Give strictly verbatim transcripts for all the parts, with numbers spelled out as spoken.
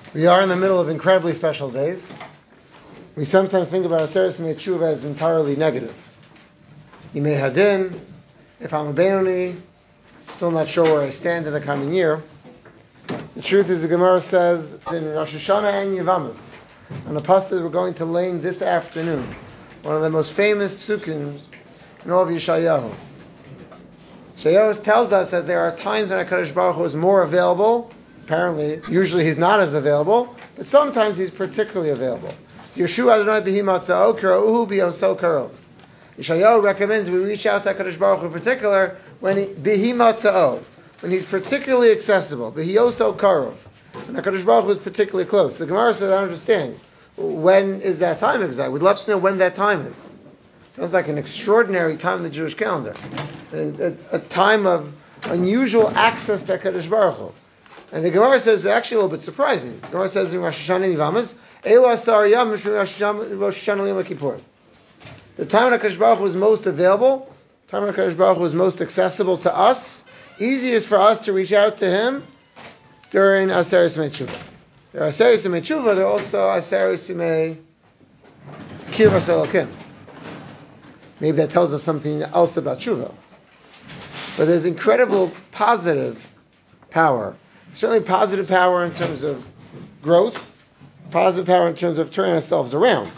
We are in the middle of incredibly special days. We sometimes think about Aseret Yemei Tshuva as entirely negative. Yimei Hadin, if I'm a Benoni, still not sure where I stand in the coming year. The truth is, the Gemara says in Rosh Hashanah and Yevamos, on the pasuk we're going to learn this afternoon, one of the most famous psukim in all of Yeshayahu. Yeshayahu tells us that there are times when HaKadosh Baruch Hu is more available. Apparently, usually he's not as available, but sometimes he's particularly available. Yeshua Adonai B'hi Matzah Kra'uhu B'Yoso Karov. Yeshayahu recommends we reach out to HaKadosh Baruch Hu in particular when he, B'hi Matzah, when he's particularly accessible. B'Yoso Karov. When HaKadosh Baruch Hu is particularly close. The Gemara says, I don't understand. When is that time exactly? We'd love to know when that time is. Sounds like an extraordinary time in the Jewish calendar. A, a, a time of unusual access to HaKadosh Baruch Hu. And the Gemara says it's actually a little bit surprising. The Gemara says in Rosh Hashanah and Yevamos, Eila Asar Yom Mishmei Rosh Hashanah Yom Kippur. The time when HaKadosh Baruch Hu was most available, the time when HaKadosh Baruch Hu was most accessible to us, easiest for us to reach out to Him during Aseret Yemei Tshuva. There are Aseret Yemei Tshuva, there are also Aseret Yemei Kirvas Elokim. Maybe that tells us something else about Tshuva. But there's incredible positive power. Certainly positive power in terms of growth, positive power in terms of turning ourselves around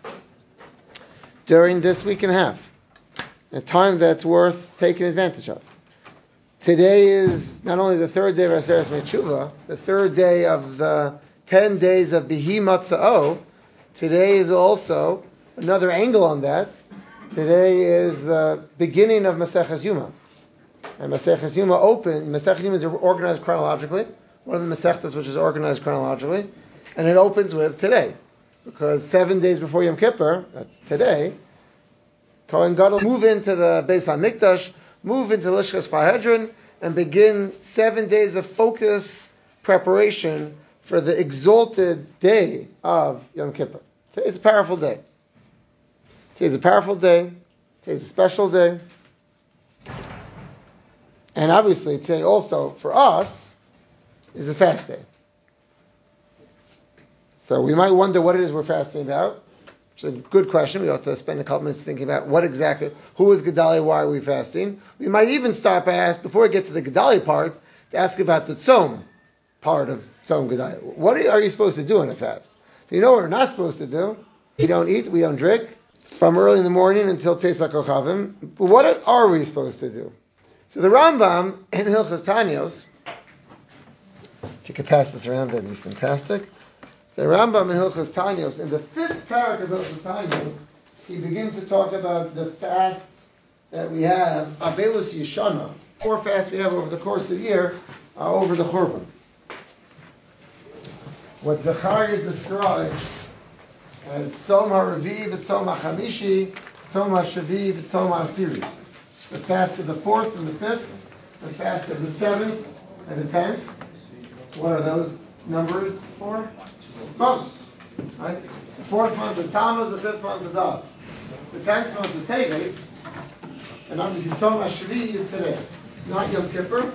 during this week and a half. A time that's worth taking advantage of. Today is not only the third day of Aseret Yemei Tshuva, the third day of the ten days of B'hi Matzah. Today is also another angle on that. Today is the beginning of Maseches Yuma. And Maseches Yuma open, Maseches Yuma is organized chronologically, one of the Masechtas which is organized chronologically, and it opens with today. Because seven days before Yom Kippur, that's today, Kohen Gadol move into the Beis HaMikdash, move into Lishkas Parhedron, and begin seven days of focused preparation for the exalted day of Yom Kippur. Today's a powerful day. Today's a powerful day. Today's a special day. And obviously today also, for us, is a fast day. So we might wonder what it is we're fasting about. Which is a good question. We ought to spend a couple minutes thinking about what exactly, who is Gedalia, why are we fasting? We might even start by asking, before we get to the Gedalia part, to ask about the Tzom part of Tzom Gedalia. What are you supposed to do in a fast? You know what we're not supposed to do? We don't eat, we don't drink, from early in the morning until Tzeisak Kochavim. But what are we supposed to do? So the Rambam in Hilchos Tanyos, if you could pass this around, that'd be fantastic. The Rambam in Hilchos Tanyos, in the fifth parak of Hilchos Tanyos, he begins to talk about the fasts that we have, Avelus Yeshana, four fasts we have over the course of the year, are over the Churban. What Zechariah describes as Tzom HaRaviv, Tzom HaChamishi, Tzom HaShaviv, Tzom HaAsiri. The fast of the fourth and the fifth, the fast of the seventh and the tenth. What are those numbers for? Months. Right? The fourth month is Tammuz, the fifth month is Av. The tenth month is Teves, and obviously Tzom HaShavi is today, not Yom Kippur.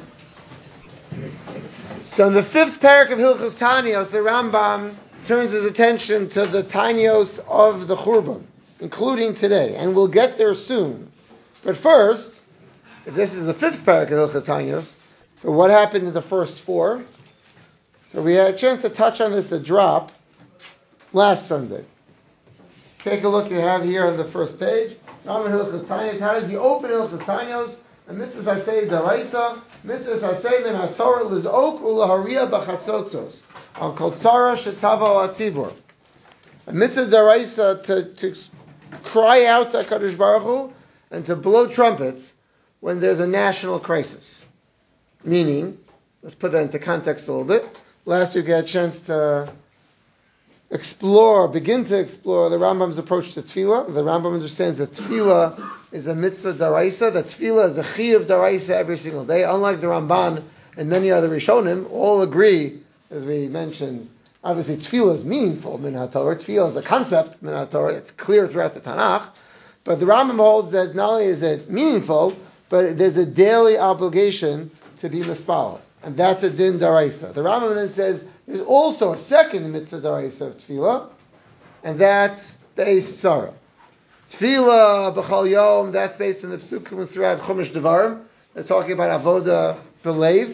So in the fifth parak of Hilchos Tanyos, the Rambam turns his attention to the Tanyos of the Churban, including today, and we'll get there soon. But first, if this is the fifth parak of Hilchos Tanyos, so what happened in the first four? So we had a chance to touch on this a drop last Sunday. Take a look, you have here on the first page. Rambam Hilchos Tanyos. How does he open Hilchos Tanyos? And mitzvahs hasei daraisa, mitzvahs hasei ben haTorah lizok ulaharia b'chatzotzos al kol tzara shetava al hatzibur. A mitzvah daraisa to, to cry out to HaKadosh Baruch Hu and to blow trumpets when there's a national crisis. Meaning, let's put that into context a little bit. Last week we had a chance to explore, begin to explore the Rambam's approach to Tefillah. The Rambam understands that Tefillah is a mitzvah daraisa, that Tefillah is a chiyuv daraisa every single day. Unlike the Ramban and many other Rishonim, all agree, as we mentioned, obviously Tefillah is meaningful, min haTorah. Tefillah is a concept, min haTorah. It's clear throughout the Tanakh. But the Rambam holds that not only is it meaningful, but there's a daily obligation to be mispal. And that's a din daraisa. The Rambam then says There's also a second mitzvah d'oraisa of tefillah, and that's Be'ez Tzara. Tefillah b'chol yom, that's based on the psukim throughout Chumash Devarim. They're talking about avoda b'leiv.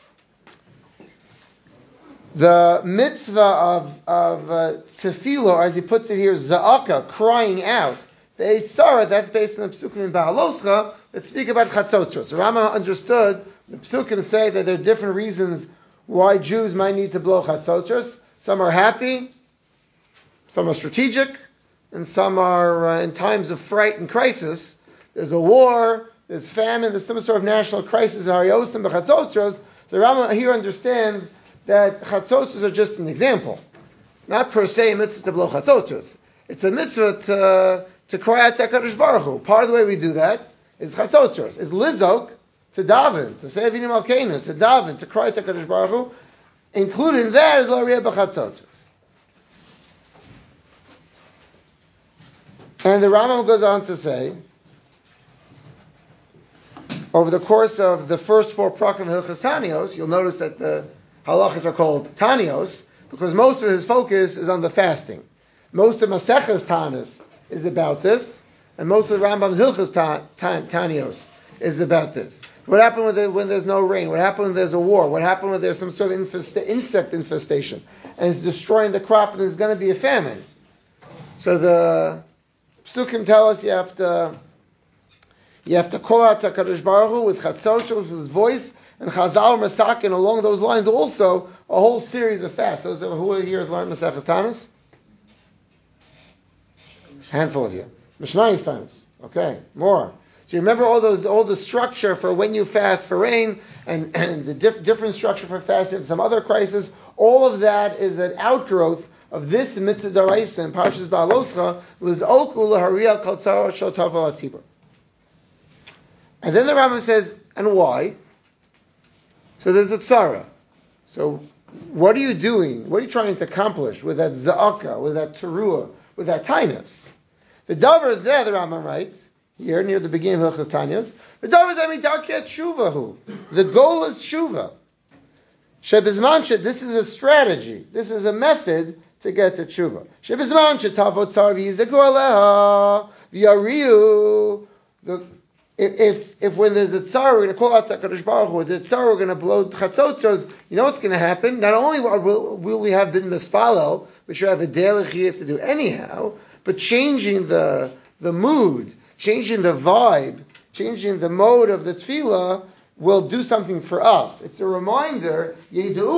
The mitzvah of of uh, tefillah, or as he puts it here, za'aka, crying out. Be'ez Tzara, that's based on the psukim in Ba'aloscha that speak about chatzotros. So Rama understood the psukim say that there are different reasons why Jews might need to blow chatzotros. Some are happy, some are strategic, and some are uh, in times of fright and crisis. There's a war, there's famine, there's some sort of national crisis. Hariosim b'chatzotros. So Rama here understands that chatzotros are just an example, not per se a mitzvah to blow chatzotros. It's a mitzvah to to cry out to HaKadosh Baruch Hu. Part of the way we do that is chatzotros. It's lizok, to daven, to say Avinu Malkeinu, to daven, to cry to HaKadosh Baruch Hu. Including that is Lo Riyeh B'chatzotros. And the Rambam goes on to say, over the course of the first four prakim of Hilchos Tanios, you'll notice that the halachas are called Tanios, because most of his focus is on the fasting. Most of Maseches Tanis is about this, and most of the Rambam's Hilchos ta, ta, Tanios is about this. What happened when, there, when there's no rain? What happened when there's a war? What happened when there's some sort of infesta- insect infestation and it's destroying the crop and there's going to be a famine? So the Psukim tell us you have to you have to call out to HaKadosh Baruch Hu with chatzotros, with his voice, and Chazal Masakin along those lines also a whole series of fasts. So, so who here has learned Maseches Tanis? Handful of you. Mishnayos Tanis. Okay, more. So you remember all those, all the structure for when you fast for rain, and, and the diff, different structure for fasting and some other crisis. All of that is an outgrowth of this mitzvah d'oraisa in Parshas Ba'aloscha, Liz'oku l'hariyah kol tzara shel tov al hatzibur. And then the Rambam says, and why? So there's a tzara. So what are you doing? What are you trying to accomplish with that za'aka, with that teruah, with that tainus? The davar is there, the Rambam writes, here near the beginning of Hilchos Tanios, the davar is amidarkei tshuvahu. The goal is tshuva. Shebizman she, this is a strategy. This is a method to get to tshuva. Shebizman she tavot tzar v'yizagu aleha v'yariu. If if when there's a tzar, we're going to call out to HaKadosh Baruch Hu. With the tzar, we're going to blow chatzotros. You know what's going to happen? Not only will, will we have been mispalel, which we have a derech you have to do anyhow, but changing the the mood, changing the vibe, changing the mode of the tefillah will do something for us. It's a reminder. It's a,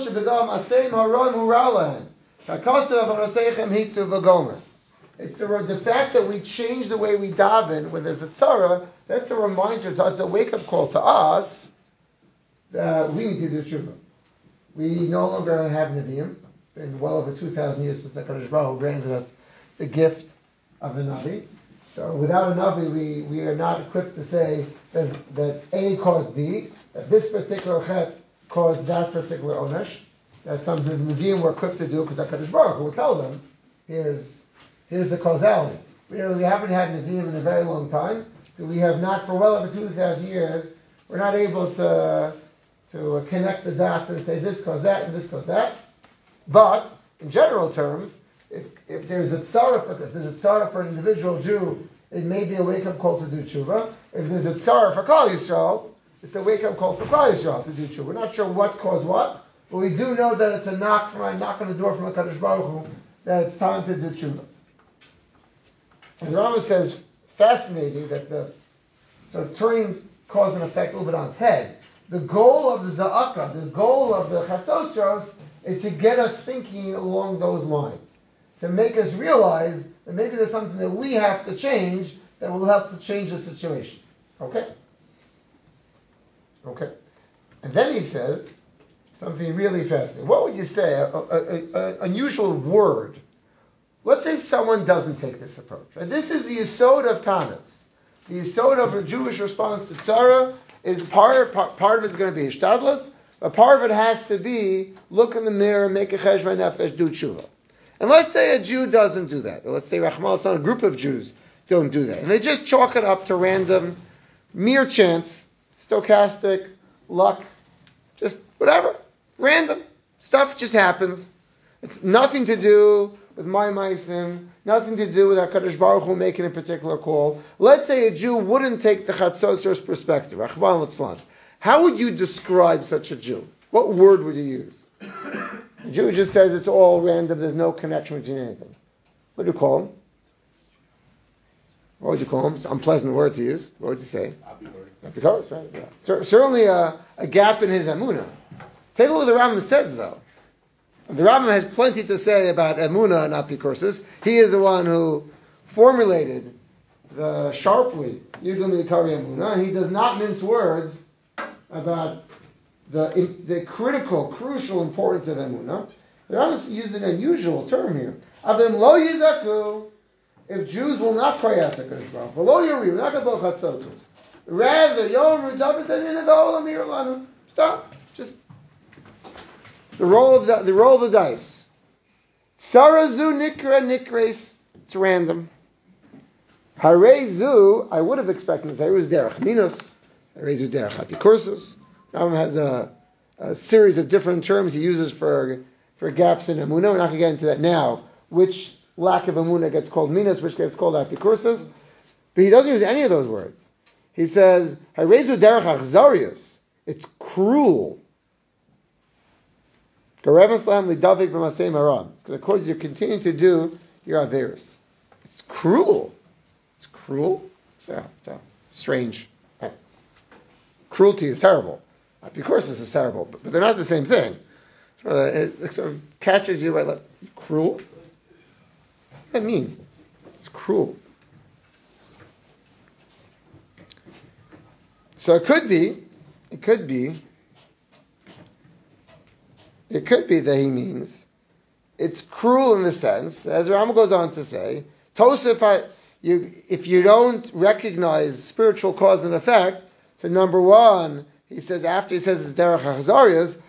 the fact that we change the way we daven when there's a tzara, that's a reminder to us, a wake-up call to us that we need to do tshuva. We no longer have Nevi'im. It's been well over two thousand years since HaKadosh Baruch Hu granted us the gift of the Navi. So without a Navi, we, we are not equipped to say that, that A caused B, that this particular chet caused that particular onesh. That's something the Nevi'im were equipped to do because HaKadosh Baruch Hu will tell them, here's here's the causality. We, we haven't had Nevi'im in a very long time, so we have not, for well over two thousand years, we're not able to, to connect the dots and say this caused that and this caused that. But, in general terms, If, if there's a tzara for if there's a tzara for an individual Jew, it may be a wake-up call to do tshuva. If there's a tzara for Klal Yisrael, it's a wake-up call for Klal Yisrael to do tshuva. We're not sure what caused what, but we do know that it's a knock from a knock on the door from a HaKadosh Baruch Hu that it's time to do tshuva. And the Rambam says, fascinating that the so turning cause and effect a little bit on its head. The goal of the za'aka, the goal of the chatzotros, is to get us thinking along those lines. To make us realize that maybe there's something that we have to change that will help to change the situation. Okay? Okay. And then he says something really fascinating. What would you say, an unusual word? Let's say someone doesn't take this approach. Right? This is the yesod of Tanis. The yesod of a Jewish response to tzara is part, part, part of it is going to be ishtadlus, but part of it has to be look in the mirror, make a cheshvan nefesh, do tshuva. And let's say a Jew doesn't do that. Or let's say Rachmal Hassan, a group of Jews don't do that. And they just chalk it up to random, mere chance, stochastic, luck, just whatever, random. Stuff just happens. It's nothing to do with my maisim, nothing to do with HaKadosh Baruch Hu making a particular call. Let's say a Jew wouldn't take the Chatzotzer's perspective. Rachman Litzlan. How would you describe such a Jew? What word would you use? A Jew just says it's all random, there's no connection between anything. What do you call him? What would you call him? It's an unpleasant word to use. What would you say? Apikoros, right? Yeah. C- certainly a, a gap in his emunah. Take a look at what the Rambam says, though. The Rambam has plenty to say about emunah and apikoros. He is the one who formulated the sharply Yigam Yikari emunah, and he does not mince words about the the critical, crucial importance of emunah. The Rambam is using an unusual term here. Avim lo yizaku. If Jews will not cry out to Kadosh Baruch Hu, lo yuri, we're not going to blow chatzotos. Rather, yom redavid davin v'olam yirlanu. Stop. Just the roll of the, the roll of the dice. Sarazu nikra nikres. It's random. Harezu, I would have expected to say it was derech minus. Harezu derech apikoros. Rambam has a, a series of different terms he uses for for gaps in emunah. We're not going to get into that now. Which lack of emunah gets called minas, which gets called apikoros. But he doesn't use any of those words. He says, Harezu derech achzarius. It's cruel. It's going to cause you to continue to do your averis. It's cruel. It's cruel. So, so strange. Cruelty is terrible. Apikoros is terrible, but, but they're not the same thing. So, uh, it, it sort of catches you by like, cruel? What does that mean? It's cruel. So it could be, it could be, it could be that he means it's cruel in the sense, as Rambam goes on to say, Tosef, you, if you don't recognize spiritual cause and effect, so number one, he says after he says it's derech hachazarias,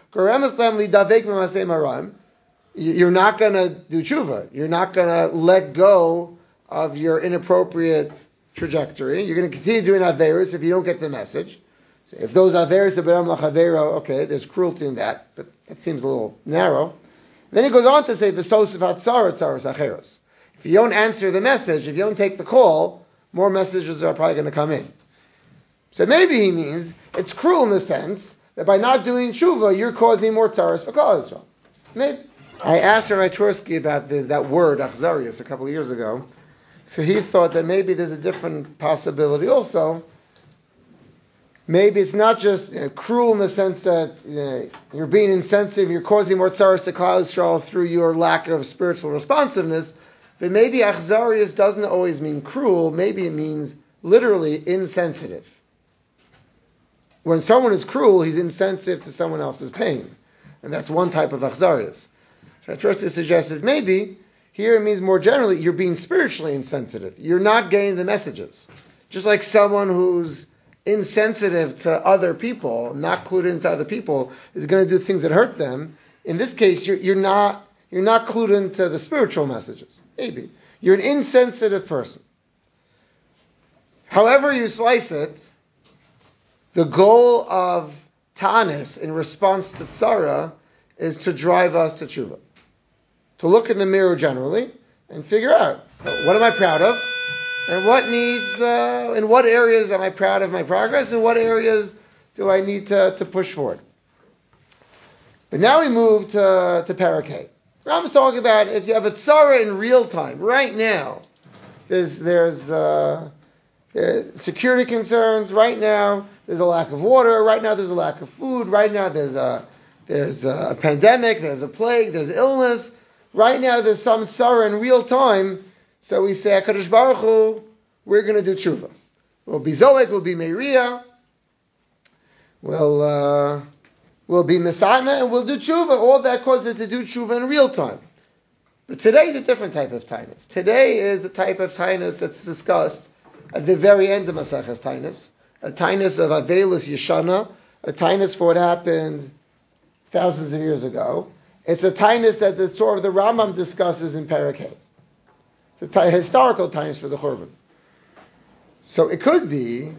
you're not going to do tshuva. You're not going to let go of your inappropriate trajectory. You're going to continue doing averos if you don't get the message. So if those averos the beram lachavero, okay, there's cruelty in that, but that seems a little narrow. Then he goes on to say v'sosif hatzara tzaros acheros. If you don't answer the message, if you don't take the call, more messages are probably going to come in. So maybe he means it's cruel in the sense that by not doing tshuva, you're causing more tzaros for Klal Yisrael. Maybe. I asked Rabbi Twersky about this, that word achzarius a couple of years ago. So he thought that maybe there's a different possibility also. Maybe it's not just you know, cruel in the sense that you know, you're being insensitive, you're causing more tzaros to Klal Yisrael through your lack of spiritual responsiveness, but maybe achzarius doesn't always mean cruel, maybe it means literally insensitive. When someone is cruel, he's insensitive to someone else's pain. And that's one type of achzarius. So at first it suggested maybe here it means more generally, you're being spiritually insensitive. You're not getting the messages. Just like someone who's insensitive to other people, not clued into other people, is going to do things that hurt them. In this case, you're, you're not you're not clued into the spiritual messages. Maybe. You're an insensitive person. However you slice it, the goal of Tanis in response to Tzara is to drive us to tshuva. To look in the mirror generally and figure out what am I proud of, and what needs, uh, in what areas am I proud of my progress, and what areas do I need to, to push forward. But now we move to, to Parakeh. Rambam's talking about if you have a tzara in real time, right now, there's there's uh, there's security concerns. Right now, there's a lack of water. Right now, there's a lack of food. Right now, there's a there's a pandemic. There's a plague. There's illness. Right now, there's some tzara in real time. So we say, HaKadosh Baruch Hu, we're going to do tshuva. We'll be zoek. We'll be meiriah. We'll uh, we'll be mesana, and we'll do tshuva. All that causes to do tshuva in real time. But today is a different type of tainus. Today is a type of tainus that's discussed at the very end of Maseches Tainus, a tainus of Avelus Yeshana, a tainus for what happened thousands of years ago. It's a tainus that the sort of the Rambam discusses in Parakeh. It's a t- historical tainus for the Churban. So it could be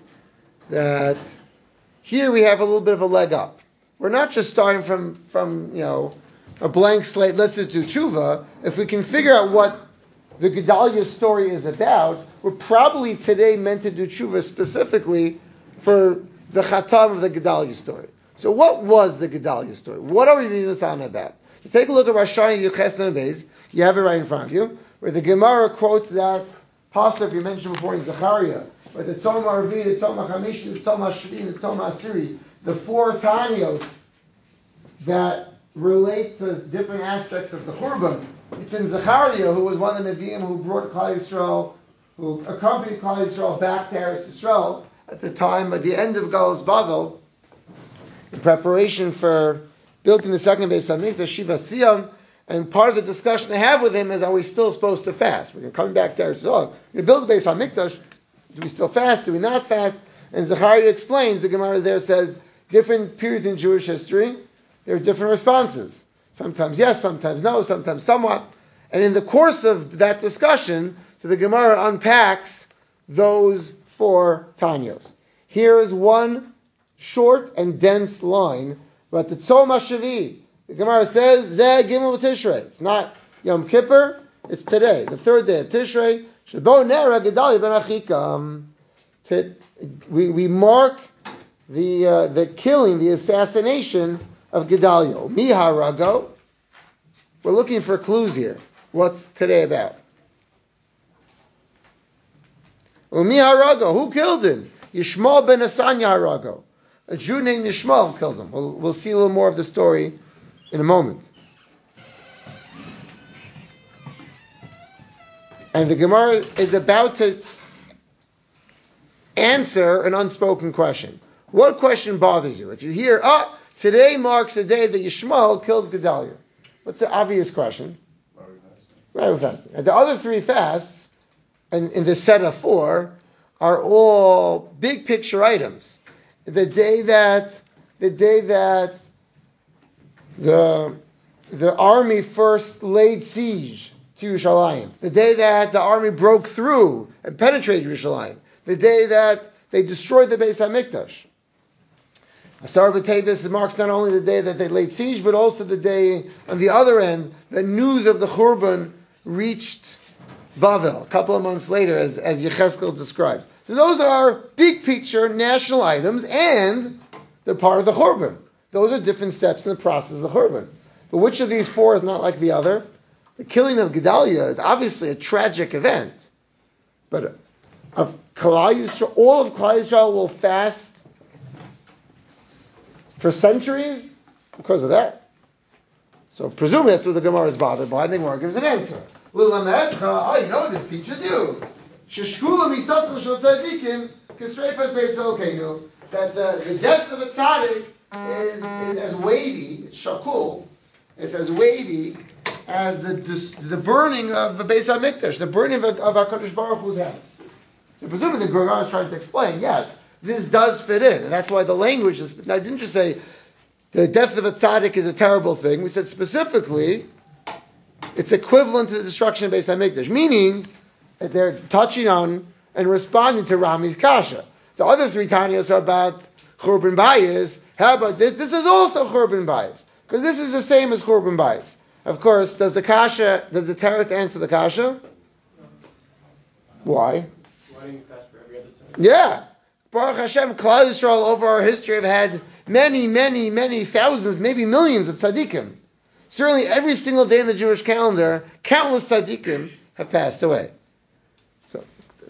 that here we have a little bit of a leg up. We're not just starting from, from you know, a blank slate, let's just do tshuva, if we can figure out what the Gedalia story is about, we're probably today meant to do tshuva specifically for the Chatam of the Gedalia story. So what was the Gedalia story? What are we being on about? So take a look at Rosh Hashanah Yuches and Beis. You have it right in front of you, where the Gemara quotes that pasuk you mentioned before in Zechariah, where the Tzom HaRavi, the Tzom HaChamishi, the Tzom HaShvi, the Tzom HaAsiri, the four Tanios that relate to different aspects of the Churban. It's in Zechariah, who was one of the Nevi'im who brought Klal Yisrael, who accompanied Klal Yisrael back to Eretz Yisrael at the time, at the end of Galus Bavel, in preparation for building the second Beis Hamikdash, Shiva Siyam, and part of the discussion they have with him is, are we still supposed to fast? We're coming back to Eretz Yisrael. We're going to build the Beis Hamikdash. Do we still fast? Do we not fast? And Zechariah explains, the Gemara there says, different periods in Jewish history, there are different responses. Sometimes yes, sometimes no, sometimes somewhat. And in the course of that discussion, so the Gemara unpacks those four Tanyos. Here is one short and dense line about the Tzom HaShavi. The Gemara says, Zeh Gimel Tishrei. It's not Yom Kippur, it's today, the third day of Tishrei. Shebo Nera Gedalia ben Achikam. We we mark the uh, the killing, the assassination of Gedalia. Mi harago. We're looking for clues here. What's today about? Mi harago. Who killed him? Yishmael ben Asanya harago. A Jew named Yishmael killed him. We'll, we'll see a little more of the story in a moment. And the Gemara is about to answer an unspoken question. What question bothers you? If you hear, oh, today marks a day that Yishmael killed Gedalia. What's the obvious question? Right, we're fasting. And the other three fasts, and in the set of four, are all big picture items. The day that the day that the the army first laid siege to Yerushalayim, the day that the army broke through and penetrated Yerushalayim, the day that they destroyed the Beis Hamikdash. Asar B'Tevis marks not only the day that they laid siege, but also the day, on the other end, the news of the Churban reached Bavel, a couple of months later, as, as Yechezkel describes. So those are big picture national items, and they're part of the Churban. Those are different steps in the process of the Churban. But which of these four is not like the other? The killing of Gedalia is obviously a tragic event. But of Klal Yisrael, all of Klal Yisrael will fast for centuries because of that. So presumably that's what the Gemara is bothered by. The Gemara gives an answer. Oh, you know what this teaches you. That the, the death of a tzaddik is, is as weighty, it's shakul, it's as weighty as the the burning of the Beis HaMikdash, the burning of, of HaKadosh Baruch Hu's house. So presumably the Gemara is trying to explain, yes, this does fit in, and that's why the language is. Now, I didn't just say the death of a tzaddik is a terrible thing. We said specifically it's equivalent to the destruction of Beis HaMikdash, meaning that they're touching on and responding to Rami's kasha. The other three Tanyas are about Churban Bayis. How about this? This is also Churban Bayis, because this is the same as Churban Bayis. Of course, does the kasha, does the Teretz answer the kasha? Why? Why do you fast for every other time? Yeah. Baruch Hashem, Klal Yisrael over our history have had many, many, many thousands, maybe millions of tzaddikim. Certainly every single day in the Jewish calendar, countless tzaddikim have passed away. So,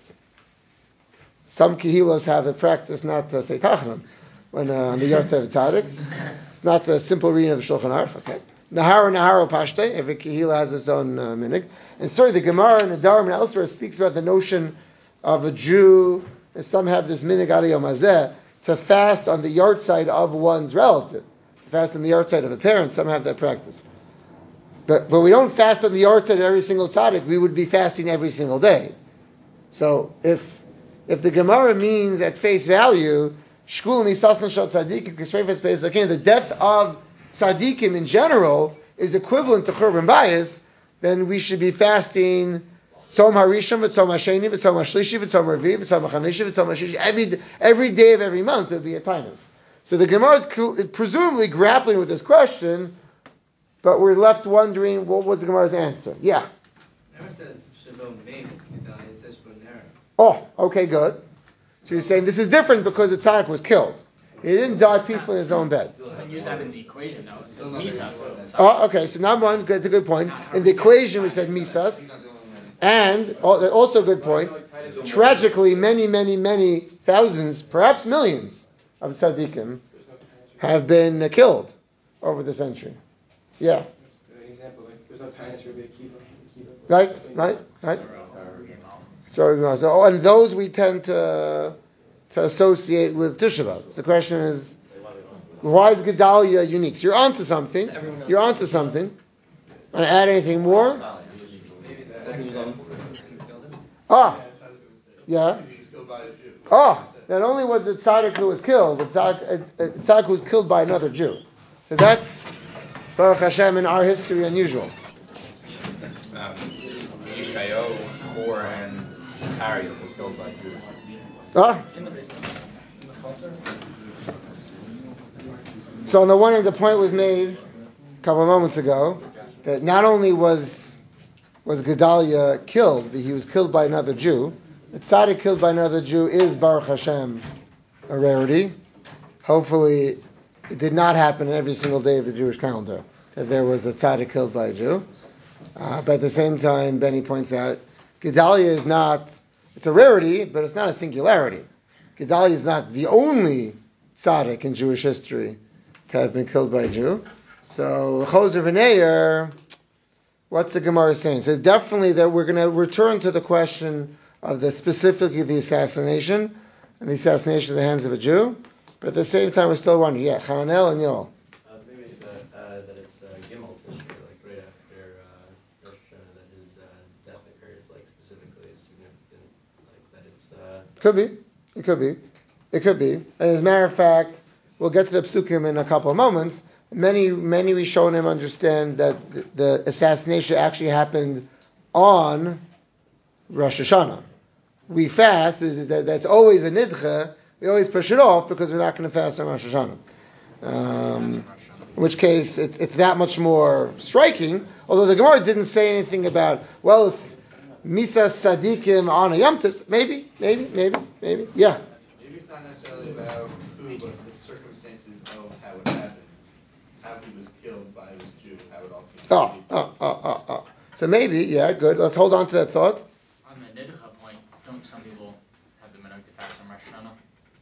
some kehilos have a practice not to say tachanun when uh, on the Yartzei of Tzaddik. It's not the simple reading of the Shulchan Aruch. Okay, Naharo Naharo Pashte. Every kehila has its own uh, minig. And sorry, the Gemara and the Dharm and elsewhere speaks about the notion of a Jew, and some have this minig ad yom hazeh, to fast on the yahrzeit of one's relative, to fast on the yahrzeit of a parent. Some have that practice. But, but we don't fast on the yahrzeit of every single tzaddik. We would be fasting every single day. So if if the Gemara means at face value, shkulam isasna shal tzaddikim kisreifes beisakin, the death of tzaddikim in general is equivalent to Churban Bayis, then we should be fasting Tzom HaRishon, V'Tzom HaSheni, V'Tzom HaShlishi, V'Tzom HaRvi, V'Tzom HaChamishi, V'Tzom HaShishi. Every every day of every month there will be a tainus. So the Gemara is presumably grappling with this question. but we're left wondering what was the Gemara's answer. Yeah. Never says Shabbat makes Gedalia, it says Shabbat Nera. Oh, okay, good. So you're saying this is different because the tzaddik was killed. He didn't die peacefully in his own bed. Doesn't use that in the equation though. It says misas. Oh, okay. So number one, it's a good point. In the equation, we said misas, and also a good point. Tragically, many, many, many thousands, perhaps millions of tzaddikim have been uh, killed over the century. Yeah. An example, like there's no tinus Rabbi Akiva. Right, right, right. So, oh, and those we tend to to associate with Tisha B'Av. So the question is, why is Gedalia unique? So you're onto something. You're onto something. Want to add anything more? Ah, yeah. Oh, not only was the tzaddik who was killed, but tzaddik, uh, tzaddik who was killed by another Jew. So that's, Baruch Hashem, in our history, unusual. Um, Yishayahu, Kor, and Zachariah were killed by Jews. Ah. So on the one hand, the point was made a couple of moments ago that not only was was Gedalia killed, but he was killed by another Jew. The tzaddik killed by another Jew is, Baruch Hashem, a rarity. Hopefully, it did not happen every single day of the Jewish calendar that there was a tzaddik killed by a Jew. Uh, but at the same time, Benny points out, Gedalia is not, it's a rarity, but it's not a singularity. Gedalia is not the only tzaddik in Jewish history to have been killed by a Jew. So, Choser V'Neir, what's the Gemara saying? So definitely that we're going to return to the question of the specifically the assassination and the assassination of the hands of a Jew. But at the same time, we're still wondering, yeah, Hananel and Yoel. Uh, maybe that, uh, that it's uh, Gimel Tishri, like right after uh, Rosh Hashanah, that his uh, death occurs, like specifically is significant, like that it's. Uh, could be, it could be, it could be. And as a matter of fact, we'll get to the psukim in a couple of moments. Many, many Rishonim understand that the, the assassination actually happened on Rosh Hashanah. We fast, that, that's always a nidcha. We always push it off because we're not going to fast on Rosh Hashanah. Um, in which case, it's, it's that much more striking. Although the Gemara didn't say anything about, well, it's Misa Sadikim on a Yom Tov. Maybe, maybe, maybe, maybe. Yeah. Maybe it's not necessarily about who, but the circumstances of how it happened. How he was killed by this Jew, how it all came Oh, oh, oh, oh, oh. So maybe, yeah, good. Let's hold on to that thought. On the Nidcha point, don't some people have the minhag to fast on Rosh Hashanah?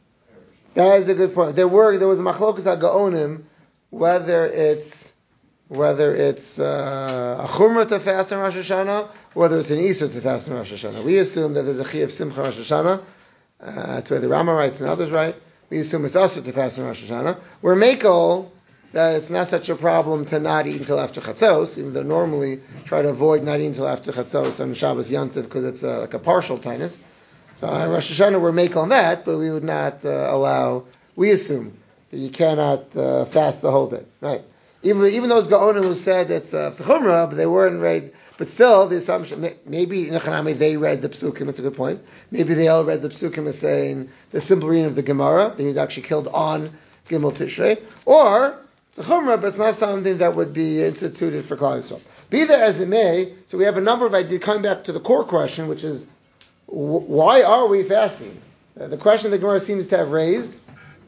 That is a good point. There were there was a machlokas hagaonim whether it's whether it's uh, a chumrah to fast on Rosh Hashanah, whether it's an isur to fast on Rosh Hashanah. We assume that there's a chi of simcha Rosh Hashanah. Uh, that's where the Rama writes and others write. We assume it's asur to fast on Rosh Hashanah. We're makel that it's not such a problem to not eat until after Chatzos, even though normally try to avoid not eating until after Chatzos on Shabbos Yantiv because it's a, like a partial tinus. So on Rosh Hashanah we're make on that, but we would not uh, allow, we assume that you cannot uh, fast the whole day. Right. Even even those Gaonim who said it's uh, P'chumrah, but they weren't read, but still the assumption, maybe in Echanami they read the Psukim, it's a good point. Maybe they all read the Psukim as saying the simple reading of the Gemara, that he was actually killed on Gimel Tishrei, or it's a chumrah, but it's not something that would be instituted for Klal Yisrael. Be that as it may, so we have a number of ideas coming back to the core question, which is, wh- why are we fasting? Uh, the question the Gemara seems to have raised,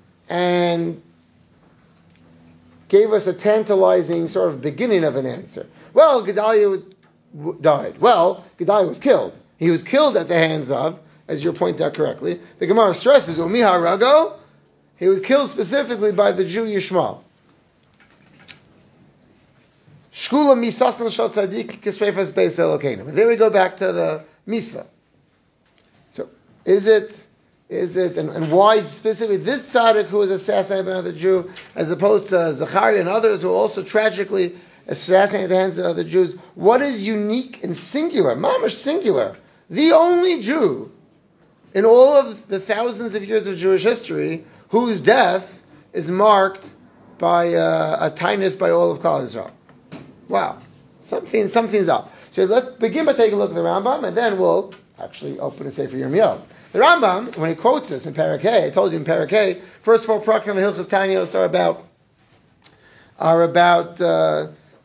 and gave us a tantalizing sort of beginning of an answer. Well, Gedalia died. Well, Gedalia was killed. He was killed at the hands of, as you pointed out correctly, the Gemara stresses, Umiha Rago, he was killed specifically by the Jew Yishmael. Shkula misasan shal tzadik kisreifas beis Elokeinu. And there we go back to the misa. So, is it, is it, and, and why specifically this tzaddik who was assassinated by another Jew, as opposed to Zachariah and others who were also tragically assassinated at the hands of other Jews? What is unique and singular, mamash singular, the only Jew in all of the thousands of years of Jewish history whose death is marked by uh, a tinus by all of Klal Yisrael? Wow, something, something's up. So let's begin by taking a look at the Rambam, and then we'll actually open a Sefer Yirmiyahu. The Rambam, when he quotes this in Perek Hey, I told you in Perek Hey, first of all, Prakim and Hilchos Tanyos are about are about uh,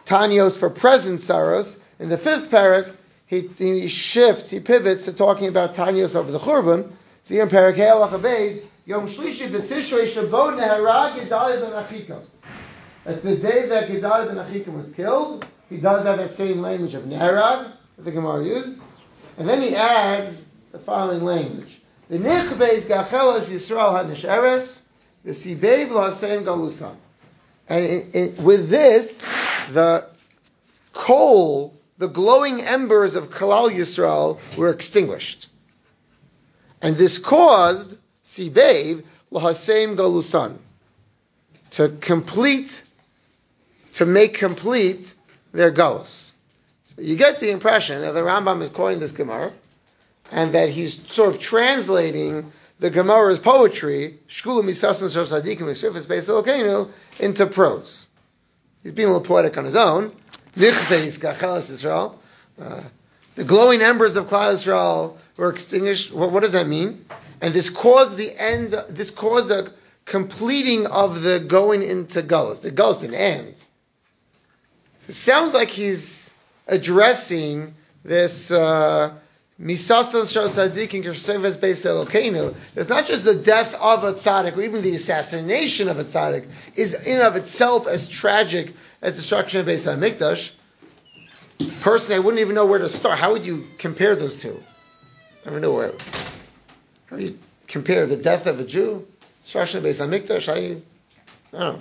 Tanios for present Saros. In the fifth parak, he, he shifts, he pivots to talking about Tanios over the Churban. So here in Parak Hey Halacha Beis, Yom Shlishi B'Tishrei Shabo Nehara Gedalia ben Achikam. That's the day that Gedalia ben Achikam was killed. He does have that same language of Neharag that the Gemara used. And then he adds the following language. The Nichbeis Gachelas Yisrael HaNisheres, the Sibev L'Haseim Galusan. And it, it, with this, the coal, the glowing embers of Kalal Yisrael were extinguished. And this caused Sibev L'Haseim Galusan to complete, to make complete their galus. So you get the impression that the Rambam is calling this Gemara, and that he's sort of translating the Gemara's poetry, Shkula Misasan Shos Hadikim Mishrifis Beis Elokeinu, into prose. He's being a little poetic on his own. Nichbeis Gachelas Yisrael. Uh, the glowing embers of Klal Yisrael were extinguished. What, what does that mean? And this caused the end. This caused a completing of the going into Galus. The Galus didn't end. So it sounds like he's addressing this. Uh, Misasal Shos Hadikim Mishrifis Beis Elokeinu. It's not just the death of a tzaddik, or even the assassination of a tzaddik, is in and of itself as tragic as destruction of Beis HaMikdash. Personally, I wouldn't even know where to start. How would you compare those two? I don't know where. How do you compare the death of a Jew, destruction of Beis HaMikdash? How do you, I don't know.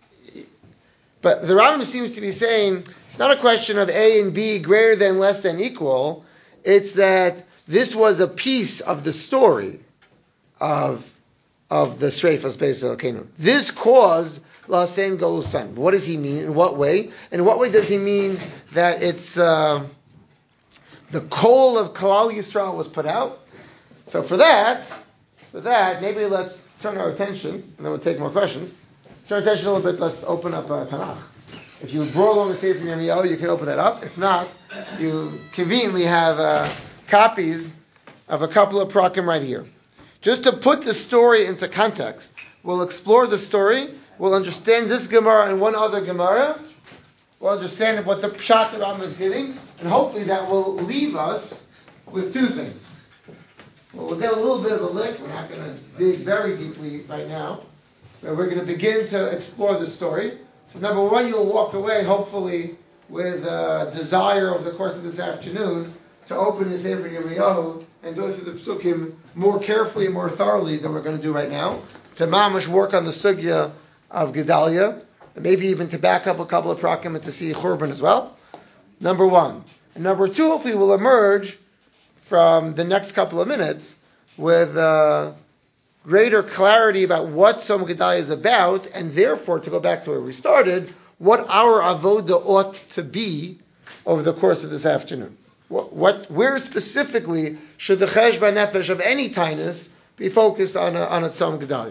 But the Rambam seems to be saying it's not a question of A and B greater than, less than, equal. It's that this was a piece of the story of, of the Shreifas Beis Elokeinu. This caused L'Haseim Galusan. What does he mean? In what way? In what way does he mean that it's uh, the coal of Kalal Yisrael was put out? So for that, for that, maybe let's turn our attention, and then we'll take more questions. Turn our attention a little bit. Let's open up uh, Tanakh. If you brought along a Sefer Yirmiyahu, you can open that up. If not, you conveniently have uh, copies of a couple of prakim right here. Just to put the story into context, we'll explore the story, we'll understand this Gemara and one other Gemara, we'll understand what the Pshat the Rambam is giving, and hopefully that will leave us with two things. Well, we'll get a little bit of a lick, we're not going to dig very deeply right now, but we're going to begin to explore the story. So number one, you'll walk away, hopefully, with a desire over the course of this afternoon to open the Sefer Yirmiyahu and go through the Psukim more carefully and more thoroughly than we're going to do right now. To mamash work on the Sugya of Gedalia, and maybe even to back up a couple of prakim and to see Churban as well. Number one. And number two, hopefully, will emerge from the next couple of minutes with uh, greater clarity about what Tzom Gedalia is about, and therefore, to go back to where we started, what our avoda ought to be over the course of this afternoon. What, what where specifically should the cheshbon nefesh of any tainus be focused on a, on a Tzom Gedalia?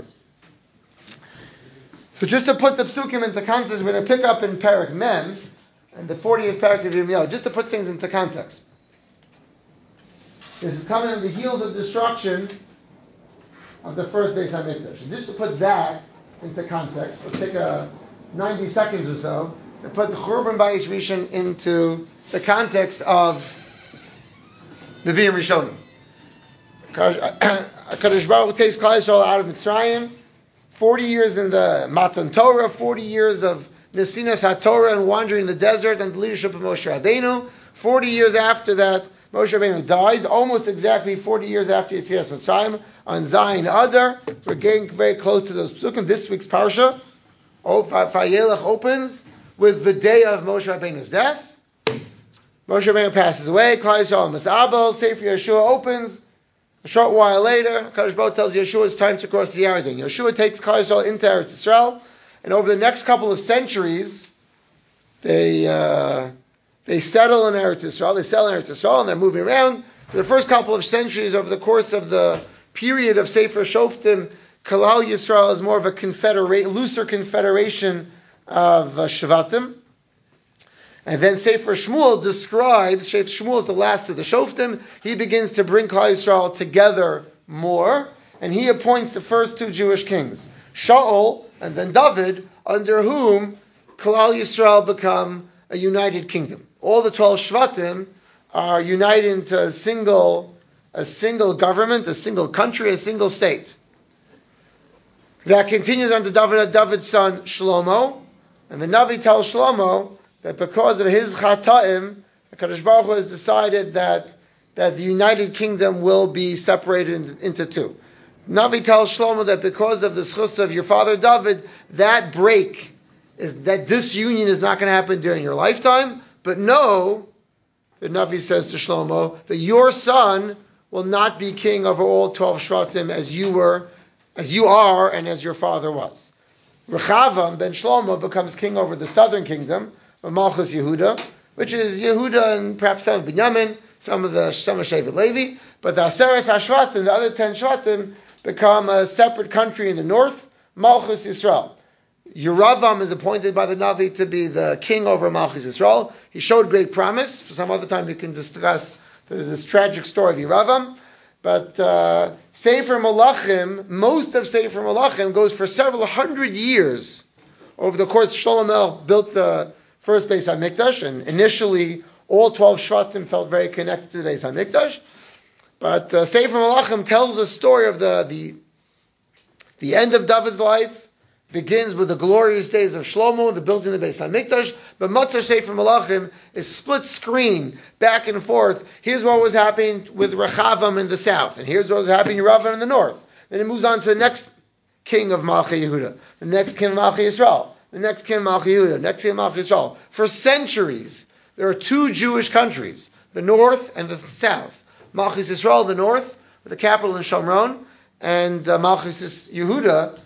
So just to put the psukim into context, we're going to pick up in Parak Mem, and the fortieth parak of Yirmiyahu, just to put things into context. This is coming on the heels of destruction of the first Beis HaMikdash. And just to put that into context, let's take a ninety seconds or so to put the Churban Bayis Rishon into the context of Nevi'im Rishonim. HaKadosh Baruch Hu takes Klal Yisrael out of Mitzrayim, forty years in the Matan Torah, forty years of Nesinas HaTorah and wandering in the desert and the leadership of Moshe Rabbeinu. forty years after that, Moshe Rabbeinu dies, almost exactly forty years after Yetzias Mitzrayim, on Zayin Adar. We're getting very close to those psukim. This week's parsha, Vayelech, opens with the day of Moshe Rabbeinu's death. Moshe Rabbeinu passes away. Klal Yisrael Masabel. Sefer Yeshua opens. A short while later, Kadosh Baruch Hu tells Yeshua it's time to cross the Yarden. Yeshua takes Klal Yisrael into Eretz Yisrael, and over the next couple of centuries, they uh, they settle in Eretz Yisrael. They settle in Eretz Yisrael, and they're moving around. For the first couple of centuries, over the course of the period of Sefer Shoftim, Kalal Yisrael is more of a confederate, looser confederation of uh, Shvatim. And then Sefer Shmuel describes, Sefer Shmuel is the last of the Shoftim, he begins to bring Klal Yisrael together more, and he appoints the first two Jewish kings, Shaul and then David, under whom Kalal Yisrael become a united kingdom. All the twelve Shvatim are united into a single, a single government, a single country, a single state. That continues under David, David's son Shlomo, and the Navi tells Shlomo that because of his Chata'im, HaKadosh Baruch Hu has decided that, that the united kingdom will be separated into two. Navi tells Shlomo that because of the schus of your father David, that break, is that disunion is not going to happen during your lifetime, but no, the Navi says to Shlomo, that your son will not be king over all twelve Shvatim as you were, as you are, and as your father was. Rechavam ben Shlomo becomes king over the southern kingdom of Malchus Yehuda, which is Yehuda and perhaps some of Binyamin, some of the some of Shevet Levi, but the Aseres HaShvatim, the other ten Shvatim, become a separate country in the north, Malchus Yisrael. Yeravam is appointed by the Navi to be the king over Malchus Yisrael. He showed great promise. For some other time we can discuss this tragic story of Yeravam. But uh, Sefer Malachim, most of Sefer Malachim goes for several hundred years. Over the course, Shlomo Melech built the first Beis HaMikdash, and initially all twelve Shvatim felt very connected to the Beis HaMikdash. But uh, Sefer Malachim tells a story of the, the, the end of David's life, begins with the glorious days of Shlomo, the building of the Beis HaMikdash, but Matzah Sefer Malachim is split screen, back and forth. Here's what was happening with Rechavam in the south, and here's what was happening with Yeravam in the north. Then it moves on to the next king of Malchei Yehuda, the next king of Malchei Yisrael, the next king of Malchei Yehuda, next king of Malchei Yisrael. For centuries, there are two Jewish countries, the north and the south. Malchus Yisrael, the north, with the capital in Shomron, and uh, Malchus Yehuda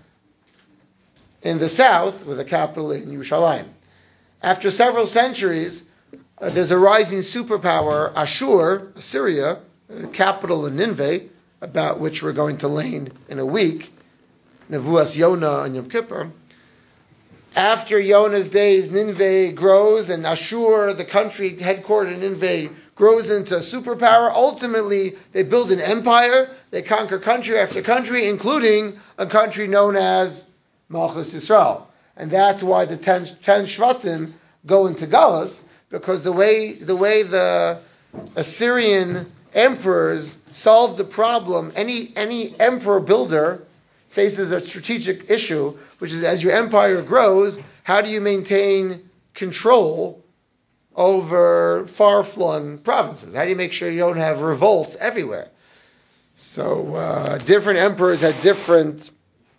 in the south, with the capital in Yerushalayim. After several centuries, uh, there's a rising superpower, Ashur, Assyria, uh, capital in Nineveh, about which we're going to learn in a week, Nevuas Yonah and Yom Kippur. After Yonah's days, Nineveh grows, and Ashur, the country headquartered in Nineveh, grows into a superpower. Ultimately, they build an empire. They conquer country after country, including a country known as Malchus Yisrael. And that's why the ten, ten Shvatim go into Galus, because the way the way the Assyrian emperors solved the problem, any any emperor builder faces a strategic issue, which is as your empire grows, how do you maintain control over far-flung provinces? How do you make sure you don't have revolts everywhere? So uh, different emperors had different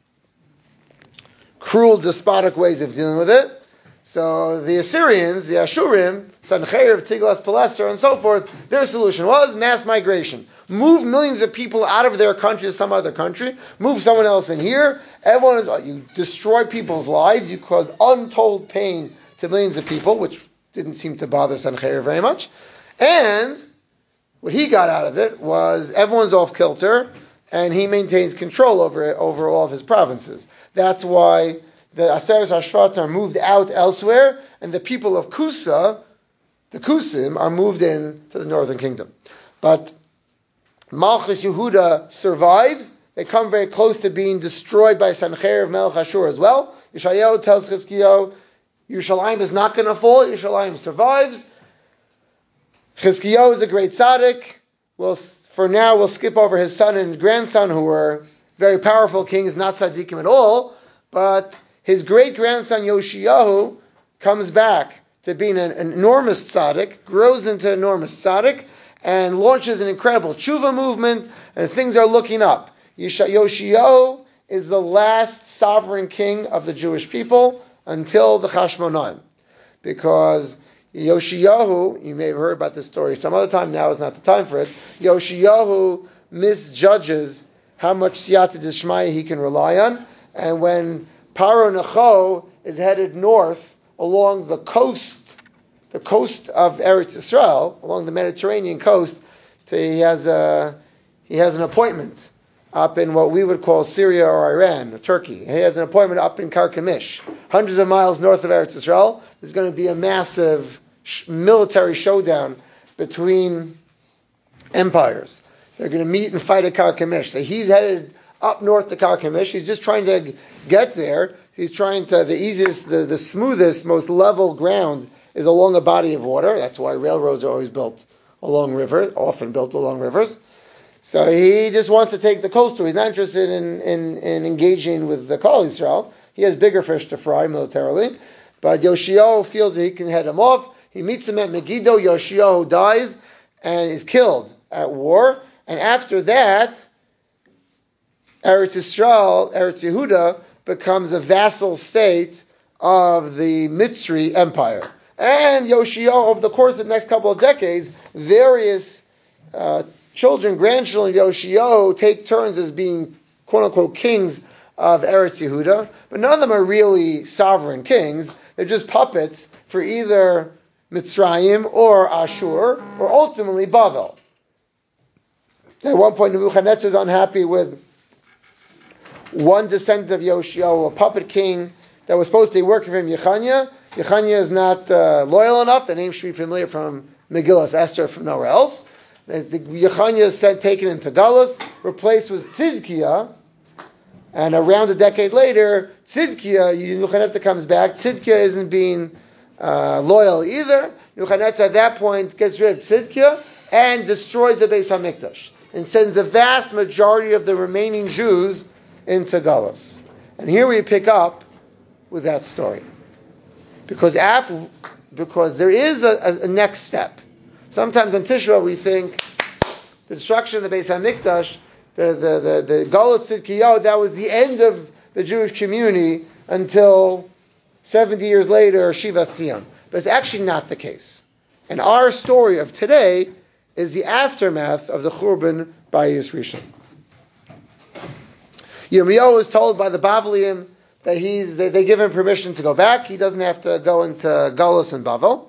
cruel, despotic ways of dealing with it. So the Assyrians, the Ashurim, Sancheir, Tiglath-Pileser, and so forth, their solution was mass migration. Move millions of people out of their country to some other country. Move someone else in here. Everyone is, you destroy people's lives. You cause untold pain to millions of people, which didn't seem to bother Sancheir very much. And what he got out of it was everyone's off kilter, and he maintains control over over all of his provinces. That's why the Aseres HaShvat are moved out elsewhere, and the people of Kusa, the Kusim, are moved in to the northern kingdom. But Malchus Yehuda survives. They come very close to being destroyed by Sancheir of Melech Ashur as well. Yeshayahu tells Chizkiyahu, Yerushalayim is not going to fall. Yerushalayim survives. Chizkiyahu is a great tzaddik. We'll, for now, we'll skip over his son and grandson, who were very powerful kings, not tzaddikim at all. But his great-grandson Yoshiyahu comes back to being an, an enormous tzaddik, grows into an enormous tzaddik, and launches an incredible tshuva movement, and things are looking up. Yoshiyahu is the last sovereign king of the Jewish people until the Chashmonaim. Because Yoshiyahu, you may have heard about this story some other time, now is not the time for it, Yoshiyahu misjudges how much siyata d'shmaya he can rely on, and when Paro Necho is headed north along the coast, the coast of Eretz Yisrael, along the Mediterranean coast, to, he has a he has an appointment up in what we would call Syria or Iran or Turkey. He has an appointment up in Karkemish, hundreds of miles north of Eretz Yisrael. There's going to be a massive sh- military showdown between empires. They're going to meet and fight at Karkemish. So he's headed up north to Karkemish. He's just trying to get there he's trying to, the easiest, the, the smoothest, most level ground is along a body of water. That's why railroads are always built along rivers, often built along rivers. So he just wants to take the coastal. He's not interested in, in, in engaging with the Klal Yisrael. He has bigger fish to fry militarily. But Yoshio feels that he can head him off. He meets him at Megiddo. Yoshio dies and is killed at war. And after that, Eretz Yisrael, Eretz Yehuda, becomes a vassal state of the Mitzri Empire. And Yoshio, over the course of the next couple of decades, various uh, children, grandchildren of Yoshio take turns as being quote-unquote kings of Eretz Yehuda, but none of them are really sovereign kings. They're just puppets for either Mitzrayim or Ashur, or ultimately Bavel. At one point, Nebuchadnezzar is unhappy with one descendant of Yoshio, a puppet king that was supposed to be working for him, Yechaniah. Yechaniah is not uh, loyal enough. The name should be familiar from Megillas Esther, from nowhere else. The, the Yechaniah is sent, taken into Galus, replaced with Tzidkiah, and around a decade later, Tzidkiah, Nebuchadnezzar comes back. Tzidkiah isn't being uh, loyal either. Nebuchadnezzar at that point gets rid of Tzidkiah and destroys the Beis HaMikdash and sends a vast majority of the remaining Jews into Galus. And here we pick up with that story. Because after, because there is a, a, a next step. Sometimes on Tishra we think the destruction of the Beis HaMikdash, the the the, the Galus Tzidkiyahu, that was the end of the Jewish community until seventy years later, Shivat Zion. But it's actually not the case. And our story of today is the aftermath of the Churban Bayis Rishon. Yirmiyahu is told by the Bavliim that he's they, they give him permission to go back. He doesn't have to go into Galus and Bavel.